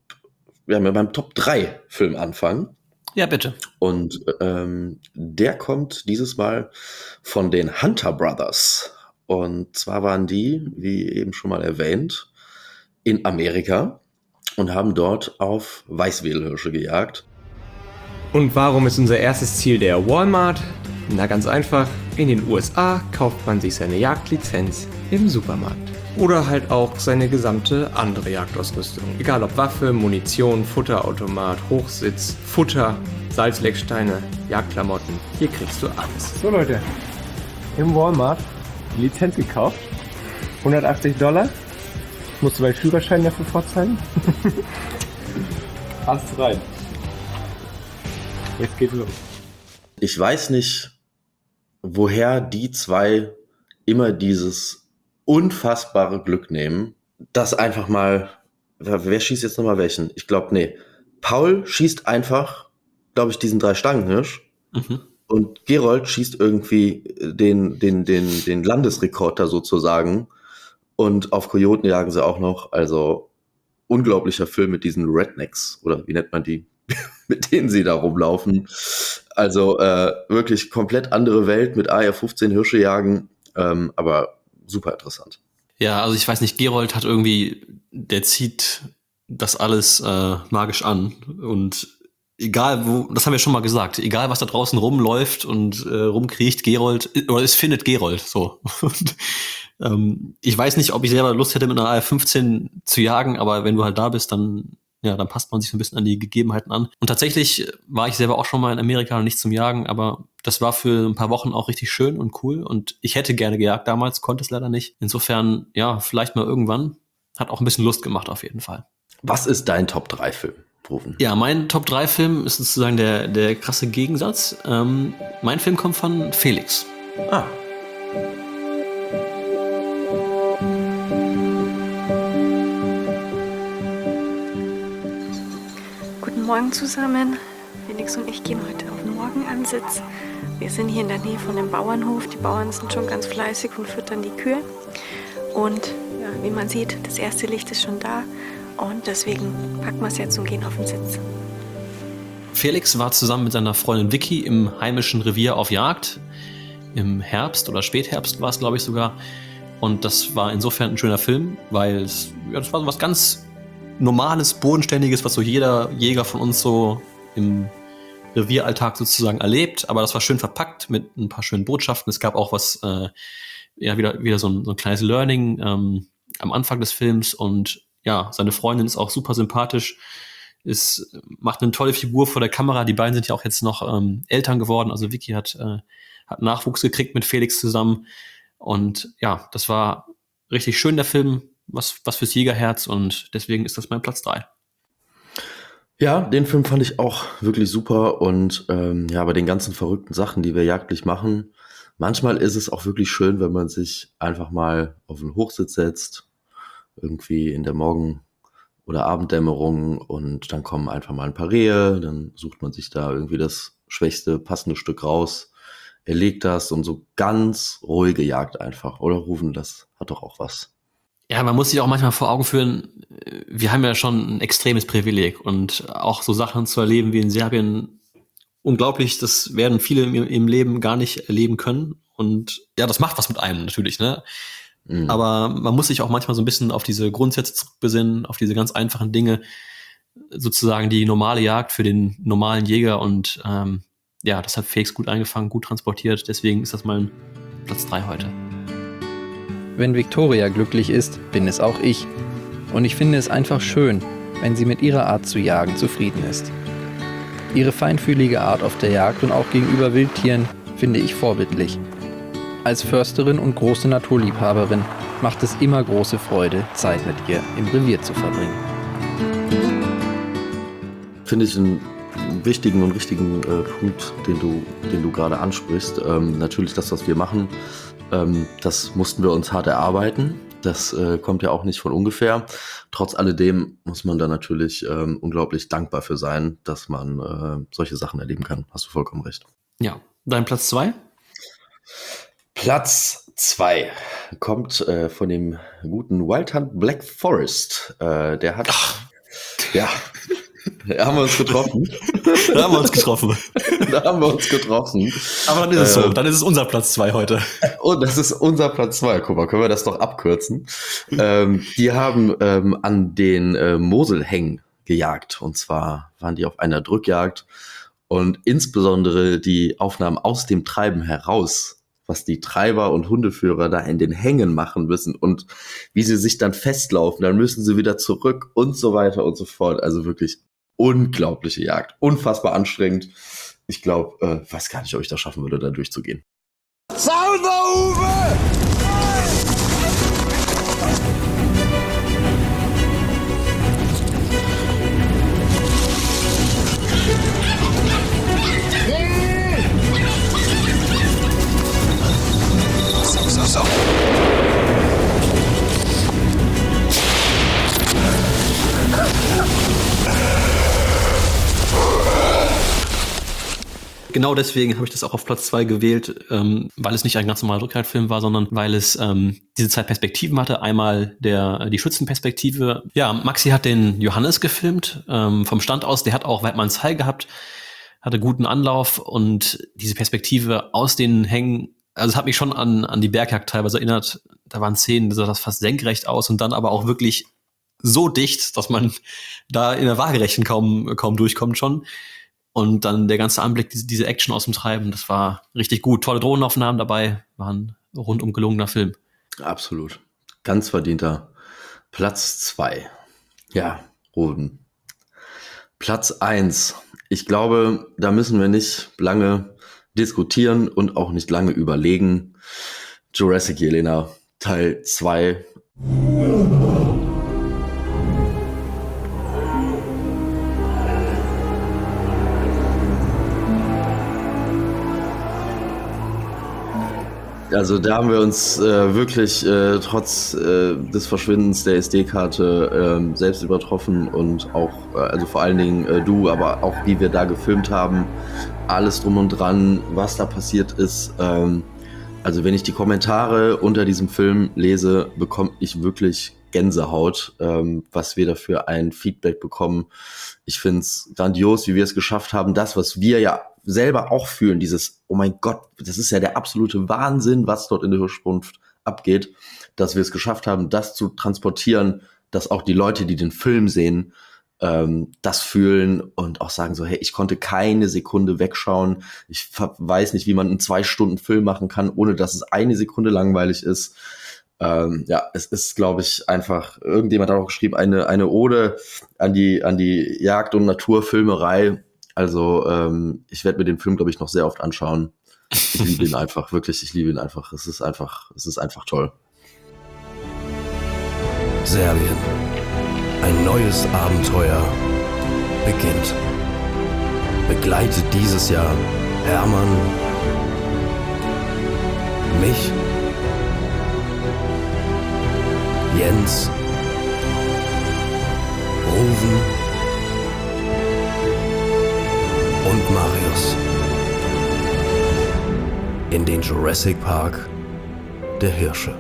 3 Film anfangen. Ja, bitte. Und der kommt dieses Mal von den Hunter Brothers. Und zwar waren die, wie eben schon mal erwähnt, in Amerika und haben dort auf Weißwedelhirsche gejagt. Und warum ist unser erstes Ziel der Walmart? Na ganz einfach, in den USA kauft man sich seine Jagdlizenz im Supermarkt. Oder halt auch seine gesamte andere Jagdausrüstung. Egal ob Waffe, Munition, Futterautomat, Hochsitz, Futter, Salzlecksteine, Jagdklamotten. Hier kriegst du alles. So Leute, im Walmart die Lizenz gekauft. $180. Musst du meinen Führerschein dafür vorzeigen? Passt rein. Jetzt geht's los. Ich weiß nicht, woher die zwei immer dieses unfassbare Glück nehmen, das einfach mal, wer schießt jetzt nochmal welchen? Ich glaube, Paul schießt einfach, glaube ich, diesen 3-Stangen-Hirsch. Und Gerold schießt irgendwie den Landesrekord da sozusagen. Und auf Kojoten jagen sie auch noch. Also unglaublicher Film mit diesen Rednecks. Oder wie nennt man die? Mit denen sie da rumlaufen. Also wirklich komplett andere Welt mit AR-15 Hirsche jagen. Aber super interessant. Ja, also ich weiß nicht, Gerold hat irgendwie, der zieht das alles magisch an. Und egal wo, das haben wir schon mal gesagt, egal was da draußen rumläuft und rumkriecht, Gerold, oder es findet Gerold, so. Und, ich weiß nicht, ob ich selber Lust hätte, mit einer AR-15 zu jagen, aber wenn du halt da bist, dann passt man sich so ein bisschen an die Gegebenheiten an. Und tatsächlich war ich selber auch schon mal in Amerika, noch nicht zum Jagen, aber das war für ein paar Wochen auch richtig schön und cool und ich hätte gerne gejagt damals, konnte es leider nicht. Insofern, ja, vielleicht mal irgendwann. Hat auch ein bisschen Lust gemacht auf jeden Fall. Was ist dein Top-3-Film, Rufen? Ja, mein Top-3-Film ist sozusagen der krasse Gegensatz. Mein Film kommt von Felix. Ah. Guten Morgen zusammen. Felix und ich gehen heute auf den Morgenansitz. Wir sind hier in der Nähe von dem Bauernhof. Die Bauern sind schon ganz fleißig und füttern die Kühe. Und ja, wie man sieht, das erste Licht ist schon da. Und deswegen packen wir es jetzt und gehen auf den Sitz. Felix war zusammen mit seiner Freundin Vicky im heimischen Revier auf Jagd. Im Herbst oder Spätherbst war es, glaube ich, sogar. Und das war insofern ein schöner Film, weil das war so was ganz Normales, Bodenständiges, was so jeder Jäger von uns so im Revieralltag sozusagen erlebt. Aber das war schön verpackt mit ein paar schönen Botschaften. Es gab auch was, wieder so ein kleines Learning am Anfang des Films. Und ja, seine Freundin ist auch super sympathisch. Macht eine tolle Figur vor der Kamera. Die beiden sind ja auch jetzt noch Eltern geworden. Also Vicky hat Nachwuchs gekriegt mit Felix zusammen. Und ja, das war richtig schön, der Film. Was fürs Jägerherz. Und deswegen ist das mein Platz 3. Ja, den Film fand ich auch wirklich super. Und bei den ganzen verrückten Sachen, die wir jagdlich machen, manchmal ist es auch wirklich schön, wenn man sich einfach mal auf den Hochsitz setzt, irgendwie in der Morgen- oder Abenddämmerung und dann kommen einfach mal ein paar Rehe, dann sucht man sich da irgendwie das schwächste, passende Stück raus, erlegt das und so ganz ruhige Jagd einfach. Oder Rufen, das hat doch auch was. Ja, man muss sich auch manchmal vor Augen führen, wir haben ja schon ein extremes Privileg und auch so Sachen zu erleben wie in Serbien, unglaublich, das werden viele im Leben gar nicht erleben können und ja, das macht was mit einem natürlich, ne? Mhm. Aber man muss sich auch manchmal so ein bisschen auf diese Grundsätze zurückbesinnen, auf diese ganz einfachen Dinge, sozusagen die normale Jagd für den normalen Jäger und das hat Felix gut eingefangen, gut transportiert, deswegen ist das mein Platz 3 heute. Wenn Victoria glücklich ist, bin es auch ich. Und ich finde es einfach schön, wenn sie mit ihrer Art zu jagen zufrieden ist. Ihre feinfühlige Art auf der Jagd und auch gegenüber Wildtieren finde ich vorbildlich. Als Försterin und große Naturliebhaberin macht es immer große Freude, Zeit mit ihr im Revier zu verbringen. Finde ich einen wichtigen und richtigen Punkt, den du gerade ansprichst. Natürlich das, was wir machen, das mussten wir uns hart erarbeiten. Das kommt ja auch nicht von ungefähr. Trotz alledem muss man da natürlich unglaublich dankbar für sein, dass man solche Sachen erleben kann. Hast du vollkommen recht. Ja, dein Platz 2? Platz 2 kommt von dem guten Wild Hunt Black Forest. Der hat... Ja, da haben wir uns getroffen. Da haben wir uns getroffen. Aber dann ist es so. Dann ist es unser Platz 2 heute. Und das ist unser Platz 2. Guck mal, können wir das doch abkürzen. Die haben an den Moselhängen gejagt. Und zwar waren die auf einer Drückjagd. Und insbesondere die Aufnahmen aus dem Treiben heraus, was die Treiber und Hundeführer da in den Hängen machen müssen und wie sie sich dann festlaufen, dann müssen sie wieder zurück und so weiter und so fort. Also wirklich unglaubliche Jagd. Unfassbar anstrengend. Ich glaube, weiß gar nicht, ob ich das schaffen würde, da durchzugehen. Sauber, So. Genau deswegen habe ich das auch auf Platz 2 gewählt, weil es nicht ein ganz normaler Rückhaltfilm war, sondern weil es diese zwei Perspektiven hatte. Einmal die Schützenperspektive. Ja, Maxi hat den Johannes gefilmt, vom Stand aus. Der hat auch Weidmanns Heil gehabt, hatte guten Anlauf und diese Perspektive aus den Hängen, also es hat mich schon an die Bergjagd teilweise erinnert. Da waren Szenen, da sah das fast senkrecht aus und dann aber auch wirklich so dicht, dass man da in der Waagerechten kaum durchkommt schon. Und dann der ganze Anblick, diese Action aus dem Treiben, das war richtig gut. Tolle Drohnenaufnahmen dabei, war ein rundum gelungener Film. Absolut. Ganz verdienter Platz 2. Ja, Roden. Platz 1. Ich glaube, da müssen wir nicht lange diskutieren und auch nicht lange überlegen. Jurassic Jelena, Teil 2. Also da haben wir uns wirklich trotz des Verschwindens der SD-Karte selbst übertroffen und auch, also vor allen Dingen du, aber auch wie wir da gefilmt haben, alles drum und dran, was da passiert ist. Also wenn ich die Kommentare unter diesem Film lese, bekomme ich wirklich Gänsehaut, was wir dafür ein Feedback bekommen. Ich finde es grandios, wie wir es geschafft haben, das, was wir ja selber auch fühlen, dieses, oh mein Gott, das ist ja der absolute Wahnsinn, was dort in der Hirschsprunft abgeht, dass wir es geschafft haben, das zu transportieren, dass auch die Leute, die den Film sehen, das fühlen und auch sagen so, hey, ich konnte keine Sekunde wegschauen, ich weiß nicht, wie man einen 2-Stunden-Film machen kann, ohne dass es eine Sekunde langweilig ist. Ja, es ist, glaube ich, einfach, irgendjemand hat auch geschrieben, eine Ode an die Jagd- und Naturfilmerei. Also ich werde mir den Film, glaube ich, noch sehr oft anschauen. Ich liebe ihn einfach, wirklich, ich liebe ihn einfach. Es ist einfach toll. Serbien. Ein neues Abenteuer beginnt. Begleitet dieses Jahr Hermann, mich, Jens, Ruven und Marius in den Jurassic Park der Hirsche.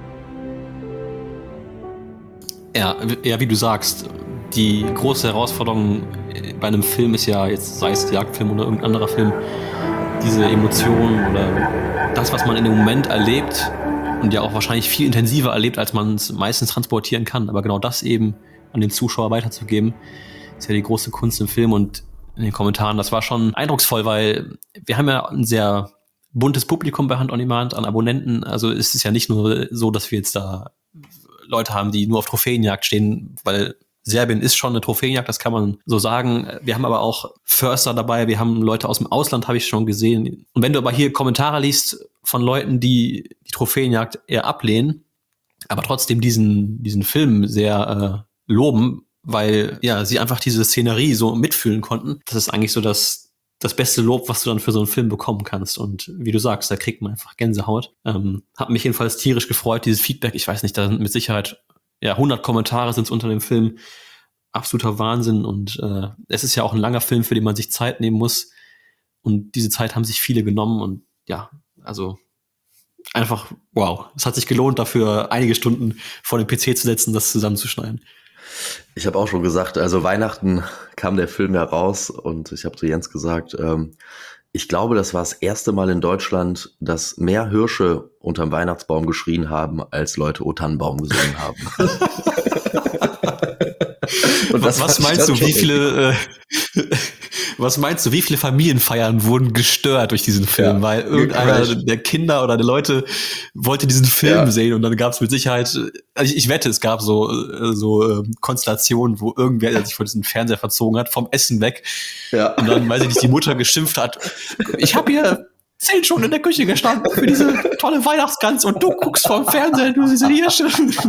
Ja, wie du sagst, die große Herausforderung bei einem Film ist ja, jetzt sei es Jagdfilm oder irgendein anderer Film, diese Emotionen oder das, was man in dem Moment erlebt und ja auch wahrscheinlich viel intensiver erlebt, als man es meistens transportieren kann. Aber genau das eben an den Zuschauer weiterzugeben, ist ja die große Kunst im Film. Und in den Kommentaren, das war schon eindrucksvoll, weil wir haben ja ein sehr buntes Publikum bei Hand on Demand an Abonnenten. Also es ist ja nicht nur so, dass wir jetzt da Leute haben, die nur auf Trophäenjagd stehen, weil Serbien ist schon eine Trophäenjagd, das kann man so sagen. Wir haben aber auch Förster dabei, wir haben Leute aus dem Ausland, habe ich schon gesehen. Und wenn du aber hier Kommentare liest von Leuten, die die Trophäenjagd eher ablehnen, aber trotzdem diesen Film sehr loben, weil ja sie einfach diese Szenerie so mitfühlen konnten, das ist eigentlich so das beste Lob, was du dann für so einen Film bekommen kannst. Und wie du sagst, da kriegt man einfach Gänsehaut. Hat mich jedenfalls tierisch gefreut, dieses Feedback. Ich weiß nicht, da sind mit Sicherheit 100 Kommentare sind es unter dem Film. Absoluter Wahnsinn. Und es ist ja auch ein langer Film, für den man sich Zeit nehmen muss. Und diese Zeit haben sich viele genommen. Und ja, also einfach wow. Es hat sich gelohnt, dafür einige Stunden vor den PC zu setzen, das zusammenzuschneiden. Ich habe auch schon gesagt, also Weihnachten kam der Film ja raus und ich habe zu Jens gesagt, ich glaube, das war das erste Mal in Deutschland, dass mehr Hirsche unterm Weihnachtsbaum geschrien haben, als Leute O Tannenbaum gesungen haben. Und was meinst du, wie viele Familienfeiern wurden gestört durch diesen Film? Ja, weil irgendeiner der Kinder oder der Leute wollte diesen Film sehen und dann gab es mit Sicherheit, also ich wette, es gab so Konstellationen, wo irgendwer sich vor diesen Fernseher verzogen hat, vom Essen weg. Ja. Und dann, weiß ich nicht, die Mutter geschimpft hat, ich habe hier 10 Stunden in der Küche gestanden für diese tolle Weihnachtsgans und du guckst vorm Fernseher, du diese Hirsche.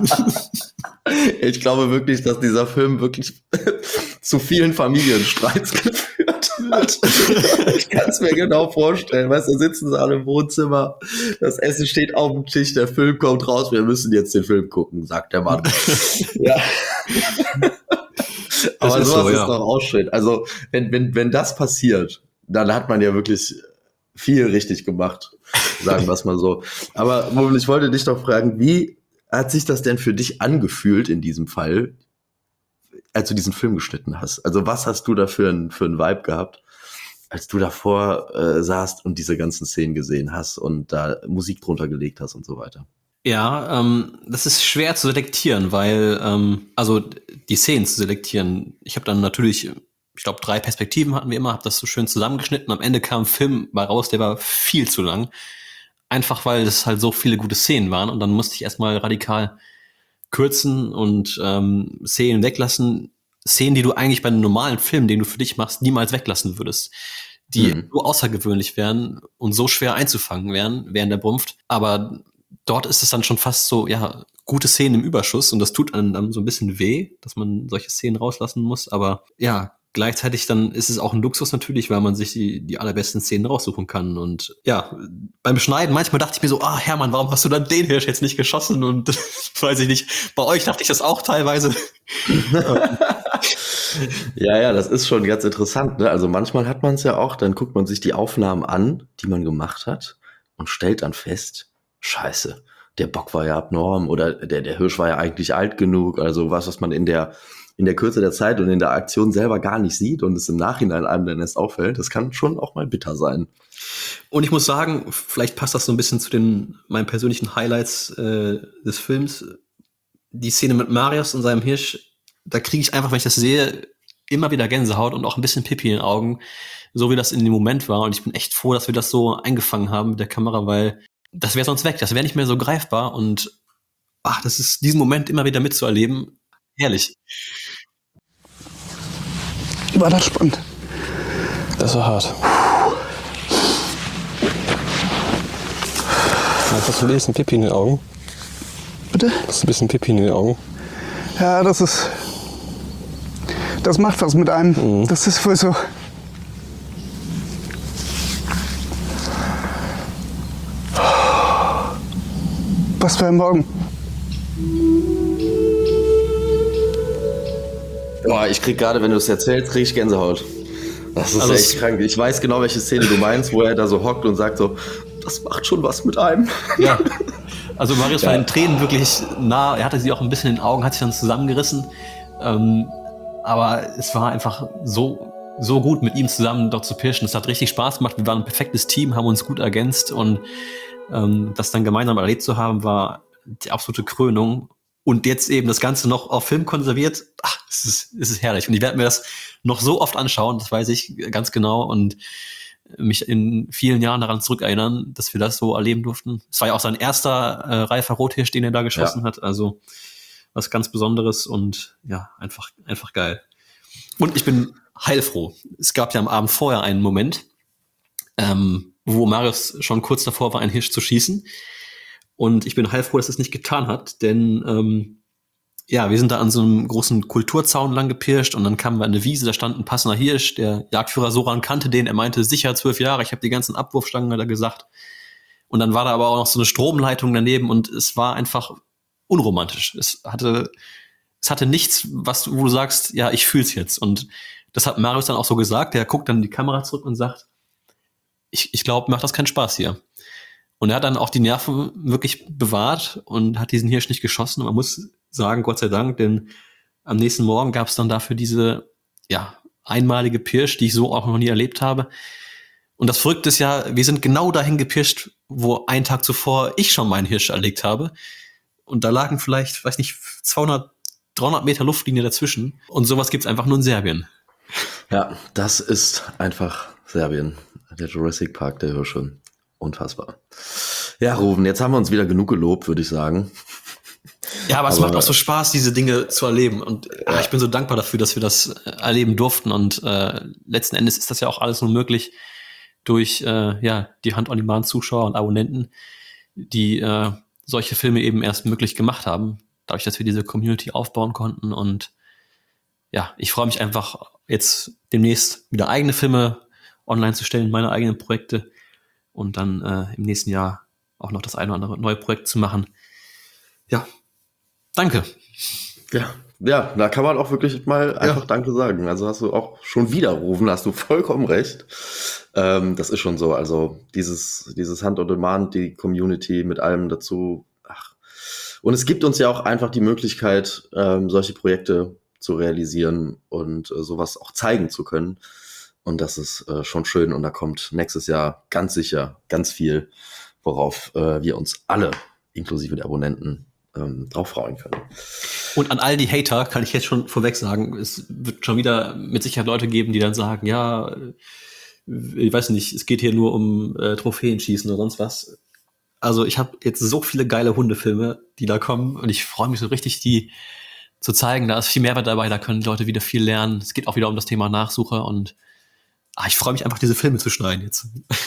Ich glaube wirklich, dass dieser Film wirklich zu vielen Familienstreits geführt hat. Ich kann es mir genau vorstellen. Weißt du, da sitzen sie alle im Wohnzimmer, das Essen steht auf dem Tisch, der Film kommt raus, wir müssen jetzt den Film gucken, sagt der Mann. Ja. Aber sowas ist doch auch schön. Also, wenn das passiert, dann hat man ja wirklich viel richtig gemacht, sagen wir es mal so. Aber ich wollte dich doch fragen, wie hat sich das denn für dich angefühlt in diesem Fall, als du diesen Film geschnitten hast? Also was hast du da für ein Vibe gehabt, als du davor saßt und diese ganzen Szenen gesehen hast und da Musik drunter gelegt hast und so weiter? Ja, das ist schwer zu selektieren, weil, also die Szenen zu selektieren. Ich habe dann natürlich, ich glaube, 3 Perspektiven hatten wir immer, habe das so schön zusammengeschnitten. Am Ende kam ein Film bei raus, der war viel zu lang. Einfach weil es halt so viele gute Szenen waren und dann musste ich erstmal radikal kürzen und Szenen weglassen. Szenen, die du eigentlich bei einem normalen Film, den du für dich machst, niemals weglassen würdest. Die so außergewöhnlich wären und so schwer einzufangen wären während der Brunft. Aber dort ist es dann schon fast so, ja, gute Szenen im Überschuss und das tut einem dann so ein bisschen weh, dass man solche Szenen rauslassen muss. Aber ja, gleichzeitig dann ist es auch ein Luxus natürlich, weil man sich die allerbesten Szenen raussuchen kann. Und ja, beim Schneiden manchmal dachte ich mir so, Hermann, warum hast du dann den Hirsch jetzt nicht geschossen? Und weiß ich nicht, bei euch dachte ich das auch teilweise. Ja, das ist schon ganz interessant, ne? Also manchmal hat man es ja auch, dann guckt man sich die Aufnahmen an, die man gemacht hat und stellt dann fest, Scheiße, der Bock war ja abnorm oder der Hirsch war ja eigentlich alt genug, also was man in der Kürze der Zeit und in der Aktion selber gar nicht sieht und es im Nachhinein einem dann erst auffällt, das kann schon auch mal bitter sein. Und ich muss sagen, vielleicht passt das so ein bisschen zu meinen persönlichen Highlights des Films. Die Szene mit Marius und seinem Hirsch, da kriege ich einfach, wenn ich das sehe, immer wieder Gänsehaut und auch ein bisschen Pipi in den Augen, so wie das in dem Moment war. Und ich bin echt froh, dass wir das so eingefangen haben mit der Kamera, weil das wäre sonst weg. Das wäre nicht mehr so greifbar. Und das ist diesen Moment immer wieder mitzuerleben. Herrlich. War das spannend? Das war hart. Hast du ein bisschen Pipi in den Augen? Bitte? Hast du ein bisschen Pipi in den Augen? Ja, das macht was mit einem. Das ist wohl so. Was für ein Morgen. Boah, ich krieg gerade, wenn du es erzählst, krieg ich Gänsehaut. Das ist echt krank. Ich weiß genau, welche Szene du meinst, wo er da so hockt und sagt so, das macht schon was mit einem. Ja. Also Marius war den Tränen wirklich nah. Er hatte sie auch ein bisschen in den Augen, hat sich dann zusammengerissen. Aber es war einfach so gut, mit ihm zusammen dort zu pirschen. Es hat richtig Spaß gemacht. Wir waren ein perfektes Team, haben uns gut ergänzt und das dann gemeinsam erlebt zu haben, war die absolute Krönung. Und jetzt eben das Ganze noch auf Film konserviert. Es ist herrlich. Und ich werde mir das noch so oft anschauen, das weiß ich ganz genau. Und mich in vielen Jahren daran zurückerinnern, dass wir das so erleben durften. Es war ja auch sein erster reifer Rothirsch, den er da geschossen hat. Also was ganz Besonderes und ja, einfach geil. Und ich bin heilfroh. Es gab ja am Abend vorher einen Moment, wo Marius schon kurz davor war, einen Hirsch zu schießen. Und ich bin heilfroh, dass er es nicht getan hat, denn wir sind da an so einem großen Kulturzaun lang gepirscht und dann kamen wir an eine Wiese, da stand ein passender Hirsch, der Jagdführer Soran kannte den, er meinte, sicher 12 Jahre, ich habe die ganzen Abwurfstangen, hat er gesagt. Und dann war da aber auch noch so eine Stromleitung daneben und es war einfach unromantisch. Es hatte nichts, wo du sagst, ja, ich fühl's jetzt. Und das hat Marius dann auch so gesagt, der guckt dann in die Kamera zurück und sagt, ich glaube, macht das keinen Spaß hier. Und er hat dann auch die Nerven wirklich bewahrt und hat diesen Hirsch nicht geschossen. Und man muss sagen, Gott sei Dank, denn am nächsten Morgen gab es dann dafür diese einmalige Pirsch, die ich so auch noch nie erlebt habe. Und das Verrückte ist ja, wir sind genau dahin gepirscht, wo einen Tag zuvor ich schon meinen Hirsch erlegt habe. Und da lagen vielleicht, 200, 300 Meter Luftlinie dazwischen. Und sowas gibt's einfach nur in Serbien. Ja, das ist einfach Serbien. Der Jurassic Park der Hirsche. Unfassbar. Ja, Ruven, jetzt haben wir uns wieder genug gelobt, würde ich sagen. Ja, aber es macht auch so Spaß, diese Dinge zu erleben. Und ich bin so dankbar dafür, dass wir das erleben durften. Und letzten Endes ist das ja auch alles nur möglich durch die Hand-on-Demand-Zuschauer und Abonnenten, die solche Filme eben erst möglich gemacht haben, dadurch, dass wir diese Community aufbauen konnten. Und ja, ich freue mich einfach, jetzt demnächst wieder eigene Filme online zu stellen, meine eigenen Projekte und dann im nächsten Jahr auch noch das eine oder andere neue Projekt zu machen. Ja, danke. Ja, Ja, da kann man auch wirklich mal einfach Danke sagen. Also hast du auch schon wieder rufen, hast du vollkommen recht. Das ist schon so. Also dieses Hand on Demand, die Community mit allem dazu. Ach. Und es gibt uns ja auch einfach die Möglichkeit, solche Projekte zu realisieren und sowas auch zeigen zu können. Und das ist schon schön. Und da kommt nächstes Jahr ganz sicher ganz viel, worauf wir uns alle, inklusive der Abonnenten, drauf freuen können. Und an all die Hater kann ich jetzt schon vorweg sagen, es wird schon wieder mit Sicherheit Leute geben, die dann sagen, ja, ich weiß nicht, es geht hier nur um Trophäenschießen oder sonst was. Also ich habe jetzt so viele geile Hundefilme, die da kommen und ich freue mich so richtig, die zu zeigen. Da ist viel Mehrwert dabei, da können die Leute wieder viel lernen. Es geht auch wieder um das Thema Nachsuche und ich freue mich einfach, diese Filme zu schneiden jetzt.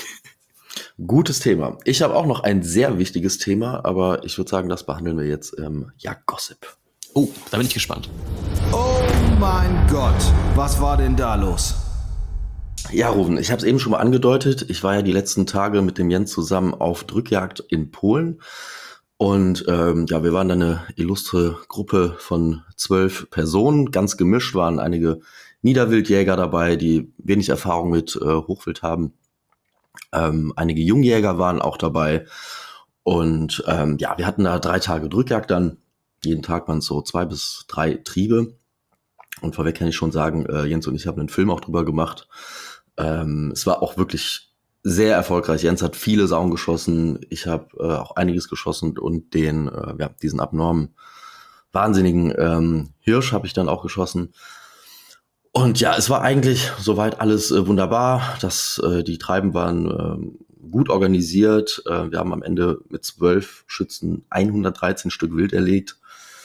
Gutes Thema. Ich habe auch noch ein sehr wichtiges Thema, aber ich würde sagen, das behandeln wir jetzt im Gossip. Oh, da bin ich gespannt. Oh mein Gott, was war denn da los? Ja, Ruven, ich habe es eben schon mal angedeutet. Ich war ja die letzten Tage mit dem Jens zusammen auf Drückjagd in Polen. Und wir waren dann eine illustre Gruppe von 12 Personen. Ganz gemischt waren einige Niederwildjäger dabei, die wenig Erfahrung mit Hochwild haben. Einige Jungjäger waren auch dabei. Und wir hatten da 3 Tage Drückjagd dann. Jeden Tag waren es so 2 bis 3 Triebe. Und vorweg kann ich schon sagen, Jens und ich haben einen Film auch drüber gemacht. Es war auch wirklich sehr erfolgreich. Jens hat viele Sauen geschossen. Ich habe auch einiges geschossen und diesen abnormen, wahnsinnigen Hirsch habe ich dann auch geschossen. Und ja, es war eigentlich soweit alles wunderbar. Die Treiben waren gut organisiert. Wir haben am Ende mit 12 Schützen 113 Stück Wild erlegt.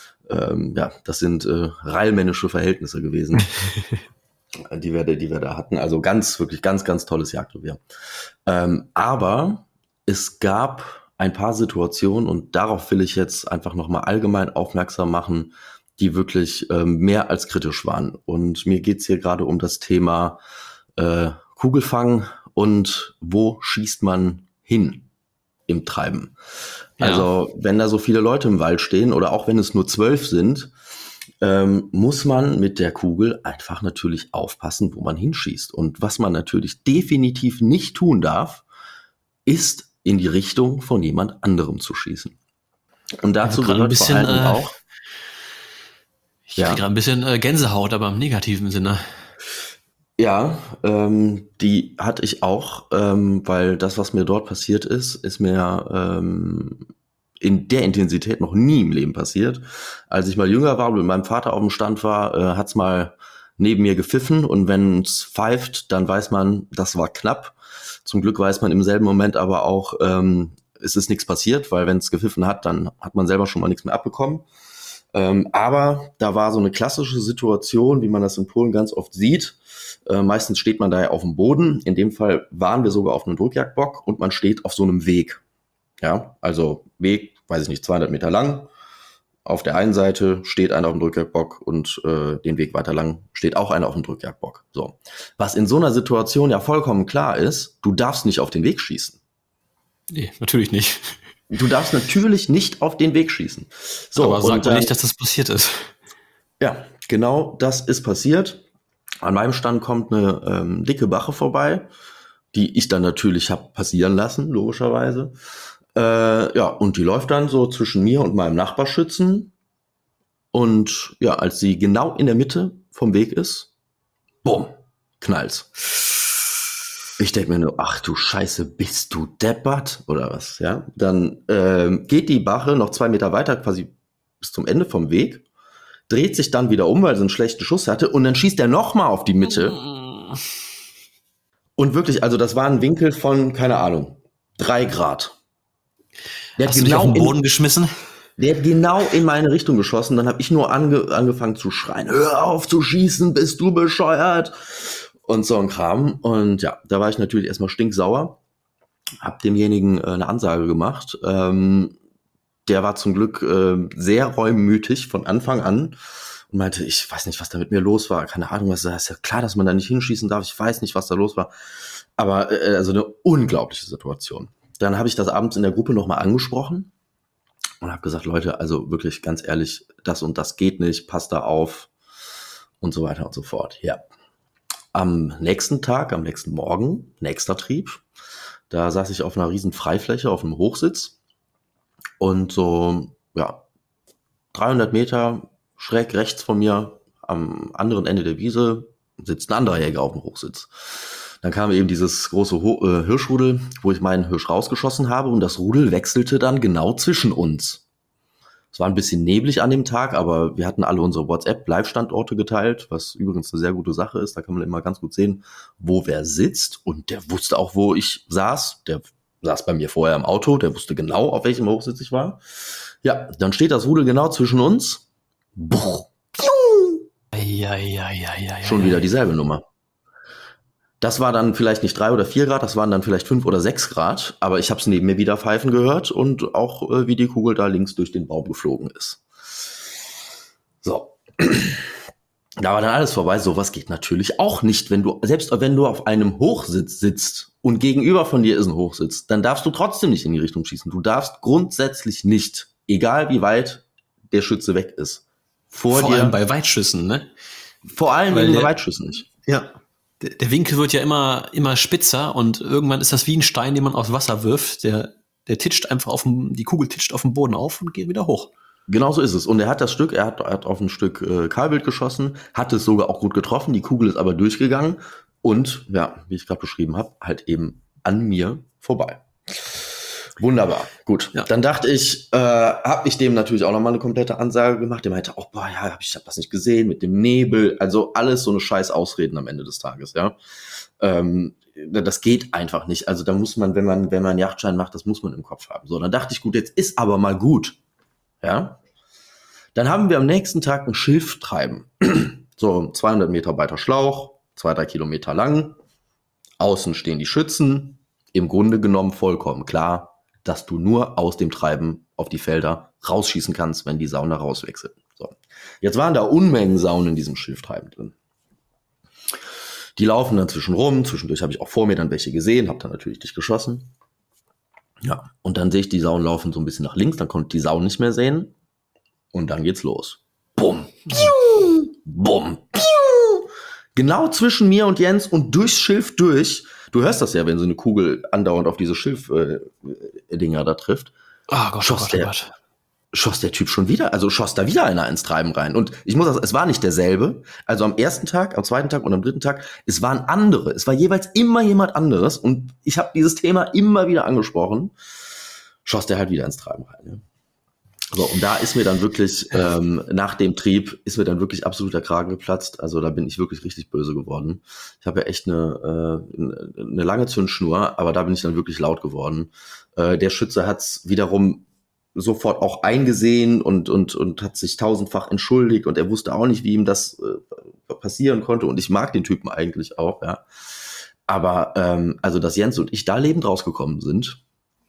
Das sind reilmännische Verhältnisse gewesen, die wir da hatten. Also wirklich ganz, ganz tolles Jagdrevier. Aber es gab ein paar Situationen und darauf will ich jetzt einfach nochmal allgemein aufmerksam machen, die wirklich mehr als kritisch waren. Und mir geht's hier gerade um das Thema Kugelfang und wo schießt man hin im Treiben. Ja. Also wenn da so viele Leute im Wald stehen oder auch wenn es nur 12 sind, muss man mit der Kugel einfach natürlich aufpassen, wo man hinschießt. Und was man natürlich definitiv nicht tun darf, ist in die Richtung von jemand anderem zu schießen. Und dazu gehört ein bisschen, vor allem auch... Ich kriege gerade ein bisschen Gänsehaut, aber im negativen Sinne. Ja, die hatte ich auch, weil das, was mir dort passiert ist mir in der Intensität noch nie im Leben passiert. Als ich mal jünger war und mit meinem Vater auf dem Stand war, hat's mal neben mir gepfiffen und wenn es pfeift, dann weiß man, das war knapp. Zum Glück weiß man im selben Moment aber auch, es ist nichts passiert, weil wenn es gepfiffen hat, dann hat man selber schon mal nichts mehr abbekommen. Aber da war so eine klassische Situation, wie man das in Polen ganz oft sieht. Meistens steht man da ja auf dem Boden. In dem Fall waren wir sogar auf einem Drückjagdbock und man steht auf so einem Weg. Ja, also Weg, weiß ich nicht, 200 Meter lang. Auf der einen Seite steht einer auf dem Drückjagdbock und den Weg weiter lang steht auch einer auf dem Drückjagdbock. So. Was in so einer Situation ja vollkommen klar ist, du darfst nicht auf den Weg schießen. Nee, natürlich nicht. Du darfst natürlich nicht auf den Weg schießen. So, aber sag doch nicht, dass das passiert ist. Ja, genau das ist passiert. An meinem Stand kommt eine dicke Bache vorbei, die ich dann natürlich habe passieren lassen, logischerweise. Und die läuft dann so zwischen mir und meinem Nachbarschützen. Und ja, als sie genau in der Mitte vom Weg ist, bumm, knallt's. Ich denke mir nur, ach du Scheiße, bist du deppert oder was? Ja, dann geht die Bache noch 2 Meter weiter, quasi bis zum Ende vom Weg, dreht sich dann wieder um, weil sie einen schlechten Schuss hatte und dann schießt er nochmal auf die Mitte. Und wirklich, also das war ein Winkel von, keine Ahnung, 3 Grad. Der Hast du dich auf den Boden geschmissen? Der hat genau in meine Richtung geschossen. Dann habe ich nur angefangen zu schreien, hör auf zu schießen, bist du bescheuert? Und so ein Kram. Und ja, da war ich natürlich erstmal stinksauer. Hab demjenigen eine Ansage gemacht. Der war zum Glück sehr reumütig von Anfang an und meinte, ich weiß nicht, was da mit mir los war. Keine Ahnung, was da ist. Ja klar, dass man da nicht hinschießen darf. Ich weiß nicht, was da los war. Aber also eine unglaubliche Situation. Dann habe ich das abends in der Gruppe nochmal angesprochen. und habe gesagt, Leute, also wirklich ganz ehrlich, das und das geht nicht, passt da auf und so weiter und so fort. Ja. Am nächsten Tag, am nächsten Morgen, nächster Trieb, da saß ich auf einer riesen Freifläche auf einem Hochsitz und so, ja, 300 Meter schräg rechts von mir am anderen Ende der Wiese sitzt ein anderer Jäger auf dem Hochsitz. Dann kam eben dieses große Hirschrudel, wo ich meinen Hirsch rausgeschossen habe und das Rudel wechselte dann genau zwischen uns. Es war ein bisschen neblig an dem Tag, aber wir hatten alle unsere WhatsApp-Live-Standorte geteilt, was übrigens eine sehr gute Sache ist. Da kann man immer ganz gut sehen, wo wer sitzt und der wusste auch, wo ich saß. Der saß bei mir vorher im Auto, der wusste genau, auf welchem Hochsitz ich war. Ja, dann steht das Rudel genau zwischen uns. Buch. Schon wieder dieselbe Nummer. Das war dann vielleicht nicht 3 oder 4 Grad, das waren dann vielleicht 5 oder 6 Grad, aber ich habe es neben mir wieder pfeifen gehört und auch, wie die Kugel da links durch den Baum geflogen ist. So. Da war dann alles vorbei. Sowas geht natürlich auch nicht, selbst wenn du auf einem Hochsitz sitzt und gegenüber von dir ist ein Hochsitz, dann darfst du trotzdem nicht in die Richtung schießen. Du darfst grundsätzlich nicht, egal wie weit der Schütze weg ist. Vor allem bei Weitschüssen, ne? Vor allem bei Weitschüssen nicht. Ja. Der Winkel wird ja immer spitzer und irgendwann ist das wie ein Stein, den man aufs Wasser wirft. Der titscht einfach die Kugel titscht auf dem Boden auf und geht wieder hoch. Genau so ist es. Und er hat auf ein Stück Kahlbild geschossen, hat es sogar auch gut getroffen, die Kugel ist aber durchgegangen und, ja, wie ich gerade beschrieben habe, halt eben an mir vorbei. Wunderbar, gut. Ja. Dann dachte ich, habe ich dem natürlich auch nochmal eine komplette Ansage gemacht. Der meinte auch, boah, ja, ich hab das nicht gesehen mit dem Nebel. Also alles so eine scheiß Ausreden am Ende des Tages, ja. Das geht einfach nicht. Also da muss man, wenn man einen Jagdschein macht, das muss man im Kopf haben. So, dann dachte ich, gut, jetzt ist aber mal gut. Ja. Dann haben wir am nächsten Tag ein Schilftreiben. So 200 Meter weiter Schlauch, 2-3 Kilometer lang. Außen stehen die Schützen. Im Grunde genommen vollkommen klar, dass du nur aus dem Treiben auf die Felder rausschießen kannst, wenn die Sauen da rauswechseln. So. Jetzt waren da Unmengen Sauen in diesem Schilftreiben drin. Die laufen dann zwischendurch habe ich auch vor mir dann welche gesehen, habe dann natürlich dich geschossen. Ja, und dann sehe ich, die Sauen laufen so ein bisschen nach links, dann konnte ich die Sauen nicht mehr sehen und dann geht's los. Bumm, piu, bumm, piu. Genau zwischen mir und Jens und durchs Schilf durch. Du hörst das ja, wenn so eine Kugel andauernd auf diese Schilf-Dinger da trifft. Oh Gott, schoss der Typ schon wieder, also schoss da wieder einer ins Treiben rein. Und ich muss sagen, es war nicht derselbe. Also am ersten Tag, am zweiten Tag und am dritten Tag, es waren andere. Es war jeweils immer jemand anderes. Und ich habe dieses Thema immer wieder angesprochen. Schoss der halt wieder ins Treiben rein. Ja. So, und da ist mir dann wirklich, nach dem Trieb, ist mir dann wirklich absolut der Kragen geplatzt. Also da bin ich wirklich richtig böse geworden. Ich habe ja echt eine lange Zündschnur, aber da bin ich dann wirklich laut geworden. Der Schütze hat's wiederum sofort auch eingesehen und hat sich tausendfach entschuldigt und er wusste auch nicht, wie ihm das passieren konnte und ich mag den Typen eigentlich auch, ja. Aber also, dass Jens und ich da lebend rausgekommen sind,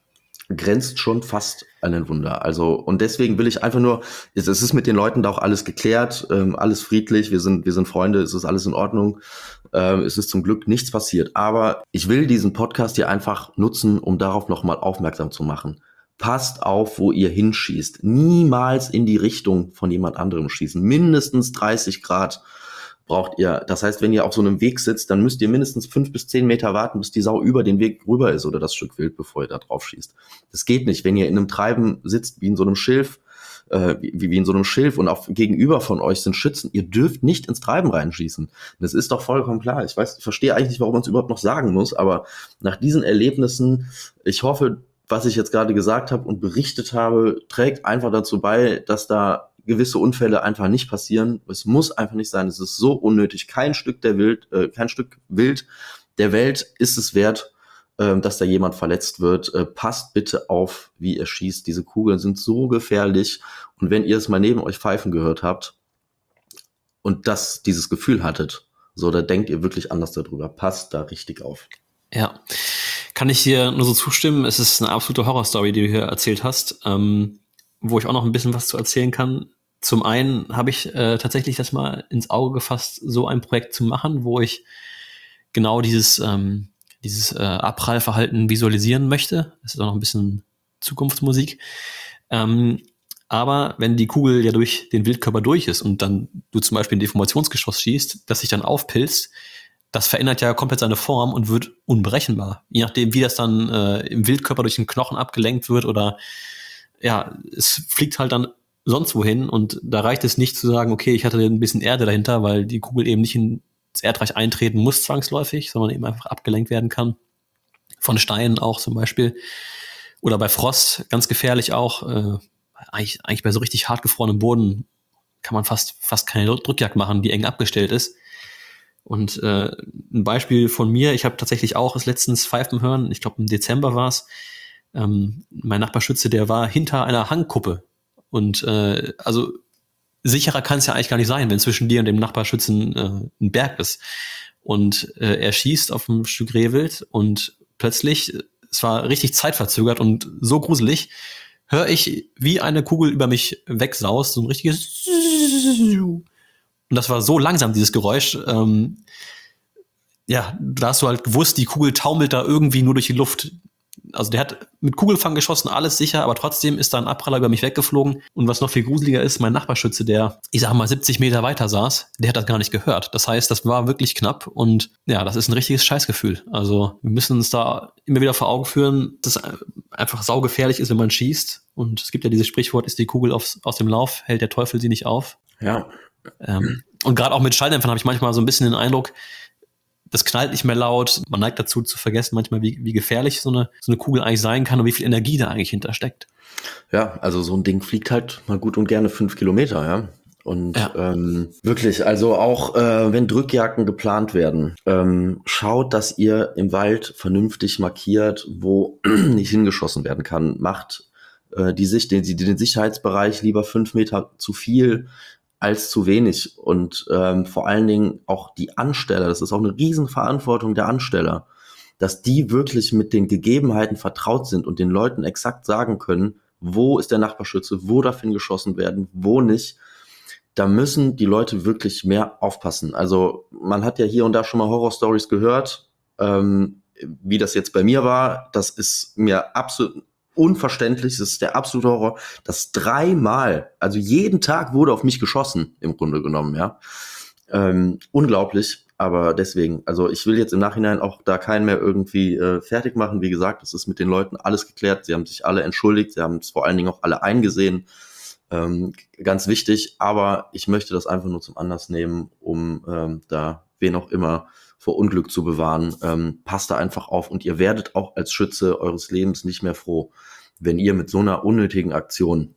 grenzt schon fast an ein Wunder. Also, und deswegen will ich einfach nur, es ist mit den Leuten da auch alles geklärt, alles friedlich, wir sind Freunde, es ist alles in Ordnung, es ist zum Glück nichts passiert. Aber ich will diesen Podcast hier einfach nutzen, um darauf nochmal aufmerksam zu machen. Passt auf, wo ihr hinschießt. Niemals in die Richtung von jemand anderem schießen. Mindestens 30 Grad braucht ihr. Das heißt, wenn ihr auf so einem Weg sitzt, dann müsst ihr mindestens 5 bis 10 Meter warten, bis die Sau über den Weg rüber ist oder das Stück Wild, bevor ihr da drauf schießt. Das geht nicht. Wenn ihr in einem Treiben sitzt, wie in so einem Schilf, wie in so einem Schilf und auch gegenüber von euch sind Schützen, ihr dürft nicht ins Treiben reinschießen. Das ist doch vollkommen klar. Ich verstehe eigentlich nicht, warum man es überhaupt noch sagen muss, aber nach diesen Erlebnissen, ich hoffe, was ich jetzt gerade gesagt habe und berichtet habe, trägt einfach dazu bei, dass da gewisse Unfälle einfach nicht passieren. Es muss einfach nicht sein. Es ist so unnötig. Kein Stück Wild der Welt ist es wert, dass da jemand verletzt wird. Passt bitte auf, wie ihr schießt. Diese Kugeln sind so gefährlich. Und wenn ihr es mal neben euch pfeifen gehört habt und dieses Gefühl hattet, so, da denkt ihr wirklich anders darüber. Passt da richtig auf. Ja. Kann ich dir nur so zustimmen. Es ist eine absolute Horrorstory, die du hier erzählt hast, wo ich auch noch ein bisschen was zu erzählen kann. Zum einen habe ich tatsächlich das mal ins Auge gefasst, so ein Projekt zu machen, wo ich genau dieses Abprallverhalten visualisieren möchte. Das ist auch noch ein bisschen Zukunftsmusik. Aber wenn die Kugel ja durch den Wildkörper durch ist und dann du zum Beispiel ein Deformationsgeschoss schießt, das sich dann aufpilzt, das verändert ja komplett seine Form und wird unberechenbar. Je nachdem, wie das dann im Wildkörper durch den Knochen abgelenkt wird oder ja, es fliegt halt dann sonst wohin und da reicht es nicht zu sagen, okay, ich hatte ein bisschen Erde dahinter, weil die Kugel eben nicht ins Erdreich eintreten muss zwangsläufig, sondern eben einfach abgelenkt werden kann. Von Steinen auch zum Beispiel. Oder bei Frost, ganz gefährlich auch. Eigentlich bei so richtig hart gefrorenem Boden kann man fast keine Drückjagd machen, die eng abgestellt ist. Und ein Beispiel von mir, ich habe tatsächlich auch es letztens pfeifen hören, ich glaube im Dezember war es, mein Nachbarschütze, der war hinter einer Hangkuppe. Und also sicherer kann es ja eigentlich gar nicht sein, wenn zwischen dir und dem Nachbarschützen ein Berg ist. Und er schießt auf ein Stück Rehwild und plötzlich, es war richtig zeitverzögert und so gruselig, höre ich, wie eine Kugel über mich wegsaust, so ein richtiges und das war so langsam, dieses Geräusch. Ja, da hast du halt gewusst, die Kugel taumelt da irgendwie nur durch die Luft. Also der hat mit Kugelfang geschossen, alles sicher, aber trotzdem ist da ein Abpraller über mich weggeflogen. Und was noch viel gruseliger ist, mein Nachbarschütze, der, ich sag mal, 70 Meter weiter saß, der hat das gar nicht gehört. Das heißt, das war wirklich knapp und ja, das ist ein richtiges Scheißgefühl. Also wir müssen uns da immer wieder vor Augen führen, dass es einfach saugefährlich ist, wenn man schießt. Und es gibt ja dieses Sprichwort, ist die Kugel aus dem Lauf, hält der Teufel sie nicht auf. Ja. Und gerade auch mit Schalldämpfern habe ich manchmal so ein bisschen den Eindruck, das knallt nicht mehr laut. Man neigt dazu zu vergessen manchmal, wie gefährlich so eine Kugel eigentlich sein kann und wie viel Energie da eigentlich hintersteckt. Ja, also so ein Ding fliegt halt mal gut und gerne 5 Kilometer, ja. Und wirklich, also auch wenn Drückjagden geplant werden, schaut, dass ihr im Wald vernünftig markiert, wo nicht hingeschossen werden kann. Macht den Sicherheitsbereich lieber 5 Meter zu viel als zu wenig. Und vor allen Dingen auch die Ansteller, das ist auch eine Riesenverantwortung der Ansteller, dass die wirklich mit den Gegebenheiten vertraut sind und den Leuten exakt sagen können, wo ist der Nachbarschütze, wo darf hingeschossen werden, wo nicht. Da müssen die Leute wirklich mehr aufpassen. Also man hat ja hier und da schon mal Horrorstories gehört, wie das jetzt bei mir war. Das ist mir absolut unverständlich, das ist der absolute Horror, dass 3-mal, also jeden Tag wurde auf mich geschossen, im Grunde genommen, ja. Unglaublich, aber deswegen, also ich will jetzt im Nachhinein auch da keinen mehr irgendwie fertig machen. Wie gesagt, es ist mit den Leuten alles geklärt, sie haben sich alle entschuldigt, sie haben es vor allen Dingen auch alle eingesehen, ganz wichtig, aber ich möchte das einfach nur zum Anlass nehmen, um da wen auch immer vor Unglück zu bewahren. Passt da einfach auf und ihr werdet auch als Schütze eures Lebens nicht mehr froh, wenn ihr mit so einer unnötigen Aktion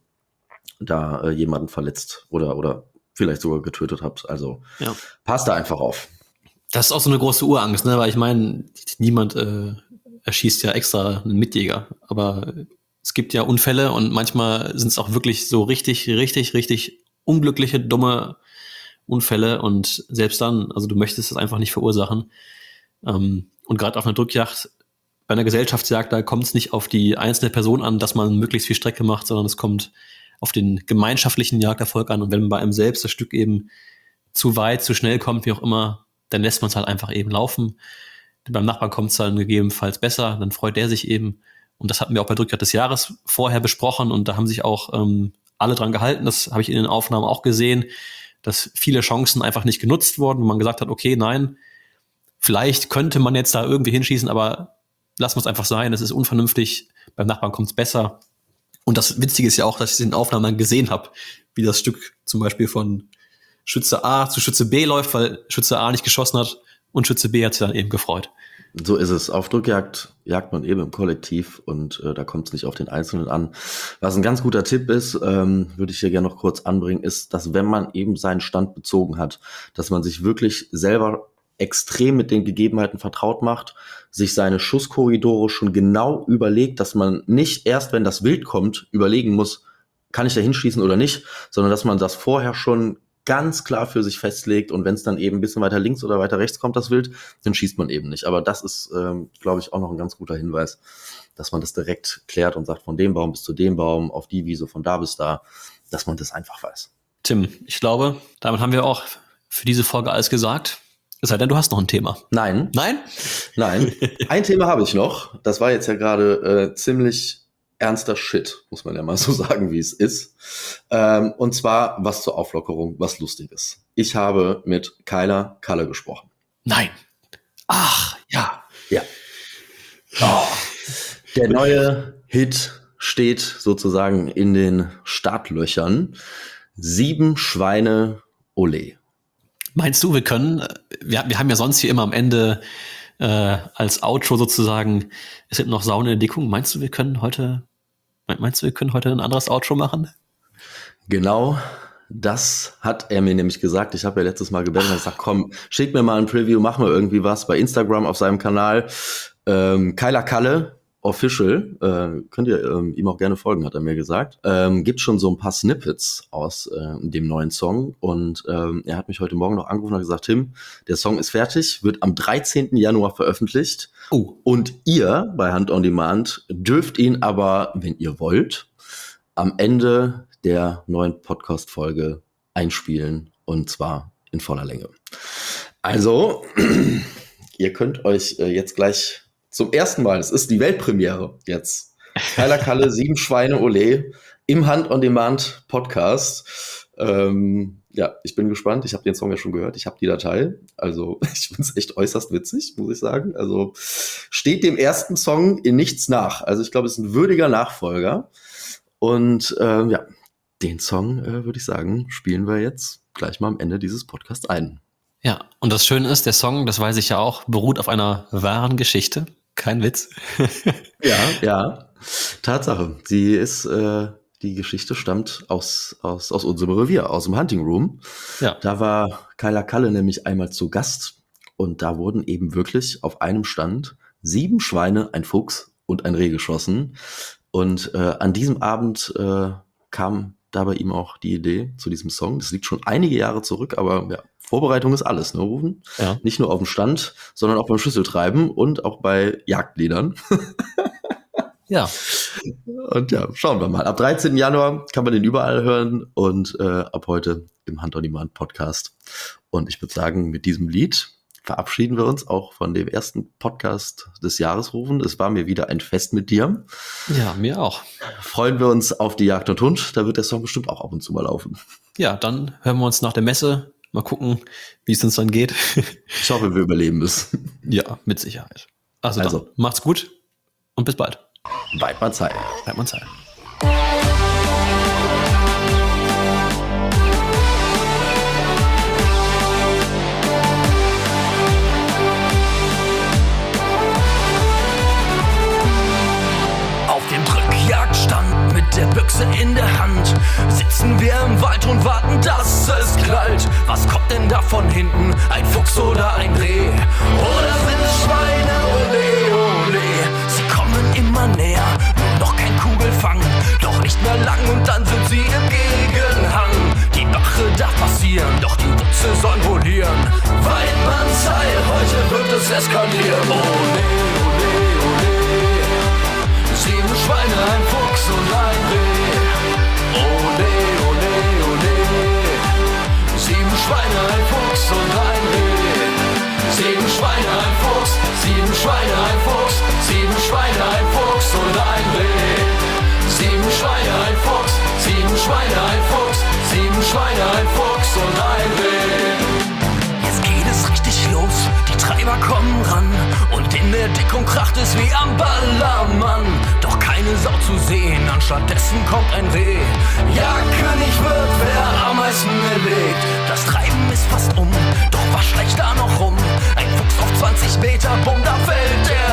da jemanden verletzt oder vielleicht sogar getötet habt. Also passt da einfach auf. Das ist auch so eine große Urangst, ne? Weil ich meine, niemand erschießt ja extra einen Mitjäger, aber es gibt ja Unfälle und manchmal sind es auch wirklich so richtig unglückliche, dumme Unfälle und selbst dann, also du möchtest es einfach nicht verursachen. Und gerade auf einer Drückjagd, bei einer Gesellschaftsjagd, da kommt es nicht auf die einzelne Person an, dass man möglichst viel Strecke macht, sondern es kommt auf den gemeinschaftlichen Jagderfolg an. Und wenn bei einem selbst das Stück eben zu weit, zu schnell kommt, wie auch immer, dann lässt man es halt einfach eben laufen. Beim Nachbarn kommt es dann gegebenenfalls besser, dann freut der sich eben. Und das hatten wir auch bei Drückjagd des Jahres vorher besprochen und da haben sich auch alle dran gehalten. Das habe ich in den Aufnahmen auch gesehen, dass viele Chancen einfach nicht genutzt wurden, wo man gesagt hat, okay, nein, vielleicht könnte man jetzt da irgendwie hinschießen, aber lassen wir es einfach sein, das ist unvernünftig, beim Nachbarn kommt es besser. Und das Witzige ist ja auch, dass ich in den Aufnahmen dann gesehen habe, wie das Stück zum Beispiel von Schütze A zu Schütze B läuft, weil Schütze A nicht geschossen hat und Schütze B hat sich dann eben gefreut. So ist es. Auf Drückjagd jagt man eben im Kollektiv und da kommt es nicht auf den Einzelnen an. Was ein ganz guter Tipp ist, würde ich hier gerne noch kurz anbringen, ist, dass wenn man eben seinen Stand bezogen hat, dass man sich wirklich selber extrem mit den Gegebenheiten vertraut macht, sich seine Schusskorridore schon genau überlegt, dass man nicht erst, wenn das Wild kommt, überlegen muss, kann ich da hinschießen oder nicht, sondern dass man das vorher schon ganz klar für sich festlegt und wenn es dann eben ein bisschen weiter links oder weiter rechts kommt, das Wild, dann schießt man eben nicht. Aber das ist, glaube ich, auch noch ein ganz guter Hinweis, dass man das direkt klärt und sagt, von dem Baum bis zu dem Baum, auf die Wiese, von da bis da, dass man das einfach weiß. Tim, ich glaube, damit haben wir auch für diese Folge alles gesagt. Es sei denn, du hast noch ein Thema. Nein. Nein? Nein. Ein Thema habe ich noch. Das war jetzt ja gerade ziemlich ernster Shit, muss man ja mal so sagen, wie es ist. Und zwar was zur Auflockerung, was Lustiges. Ich habe mit Kyla Kalle gesprochen. Nein. Ach, ja. Ja. Oh. Der neue Hit steht sozusagen in den Startlöchern. 7 Schweine, ole. Meinst du, wir können, wir haben ja sonst hier immer am Ende als Outro sozusagen, es gibt noch Sau in der Dickung. Meinst du, wir können heute ein anderes Outro machen? Genau, das hat er mir nämlich gesagt. Ich habe ja letztes Mal gebettelt und gesagt, komm, schick mir mal ein Preview, mach mal irgendwie was bei Instagram auf seinem Kanal. Kyla Kalle Official, könnt ihr ihm auch gerne folgen, hat er mir gesagt. Gibt schon so ein paar Snippets aus dem neuen Song und er hat mich heute Morgen noch angerufen und gesagt, Tim, der Song ist fertig, wird am 13. Januar veröffentlicht und ihr bei Hand on Demand dürft ihn aber, wenn ihr wollt, am Ende der neuen Podcast-Folge einspielen und zwar in voller Länge. Also, ihr könnt euch jetzt gleich zum ersten Mal, es ist die Weltpremiere jetzt, Kyla Kalle, 7 Schweine, ole, im Hand-on-Demand-Podcast. Ja, ich bin gespannt, ich habe den Song ja schon gehört, ich habe die Datei, also ich finde es echt äußerst witzig, muss ich sagen. Also steht dem ersten Song in nichts nach, also ich glaube, es ist ein würdiger Nachfolger und ja, den Song, würde ich sagen, spielen wir jetzt gleich mal am Ende dieses Podcasts ein. Ja, und das Schöne ist, der Song, das weiß ich ja auch, beruht auf einer wahren Geschichte. Kein Witz. Ja, Tatsache. Sie ist, die Geschichte stammt aus unserem Revier, aus dem Hunting Room. Ja. Da war Kyla Kalle nämlich einmal zu Gast und da wurden eben wirklich auf einem Stand 7 Schweine, ein Fuchs und ein Reh geschossen. Und an diesem Abend kam da bei ihm auch die Idee zu diesem Song. Das liegt schon einige Jahre zurück, aber ja, Vorbereitung ist alles, ne, Rufen? Ja. Nicht nur auf dem Stand, sondern auch beim Schlüsseltreiben und auch bei Jagdliedern. Ja. Und ja, schauen wir mal. Ab 13. Januar kann man den überall hören und ab heute im Hand on Demand Podcast. Und ich würde sagen, mit diesem Lied verabschieden wir uns auch von dem ersten Podcast des Jahres, Rufen. Es war mir wieder ein Fest mit dir. Ja, mir auch. Freuen wir uns auf die Jagd und Hund. Da wird der Song bestimmt auch ab und zu mal laufen. Ja, dann hören wir uns nach der Messe. Mal gucken, wie es uns dann geht. Ich hoffe, wir überleben es. Ja, mit Sicherheit. Also dann, macht's gut und bis bald. Weidmannsheil. Weidmannsheil. Auf dem Drückjagdstand mit der Büchse in der Hand sitzen wir im Wald und warten, dass es knallt. Was kommt denn da von hinten? Ein Fuchs oder ein Reh? Oder sind es Schweine? Ole, ole. Sie kommen immer näher, nur noch kein Kugelfang. Doch nicht mehr lang und dann sind sie im Gegenhang. Die Wache darf passieren, doch die Büchse soll polieren. Weidmannsheil, heute wird es eskalieren. Ole, ole, ole. 7 Schweine, ein Fuchs und ein Reh. Ole, ole, ole. 7 Schweine, ein Fuchs und ein Reh. 7 Schweine, ein Fuchs, 7 Schweine, ein Fuchs, 7 Schweine, ein Fuchs und ein Reh. 7 Schweine, ein Fuchs, 7 Schweine, ein Fuchs, 7 Schweine, ein Fuchs und ein Reh. Jetzt geht es richtig los, die Treiber kommen ran und in der Dickung kracht es wie am Ballermann. Doch keine Sau zu sehen, anstattdessen kommt ein Reh. Ja, König wird, wer am meisten erlegt. Das Treiben ist fast um, doch was schleicht da noch rum? Ein Fuchs auf 20 Meter, bumm, da fällt der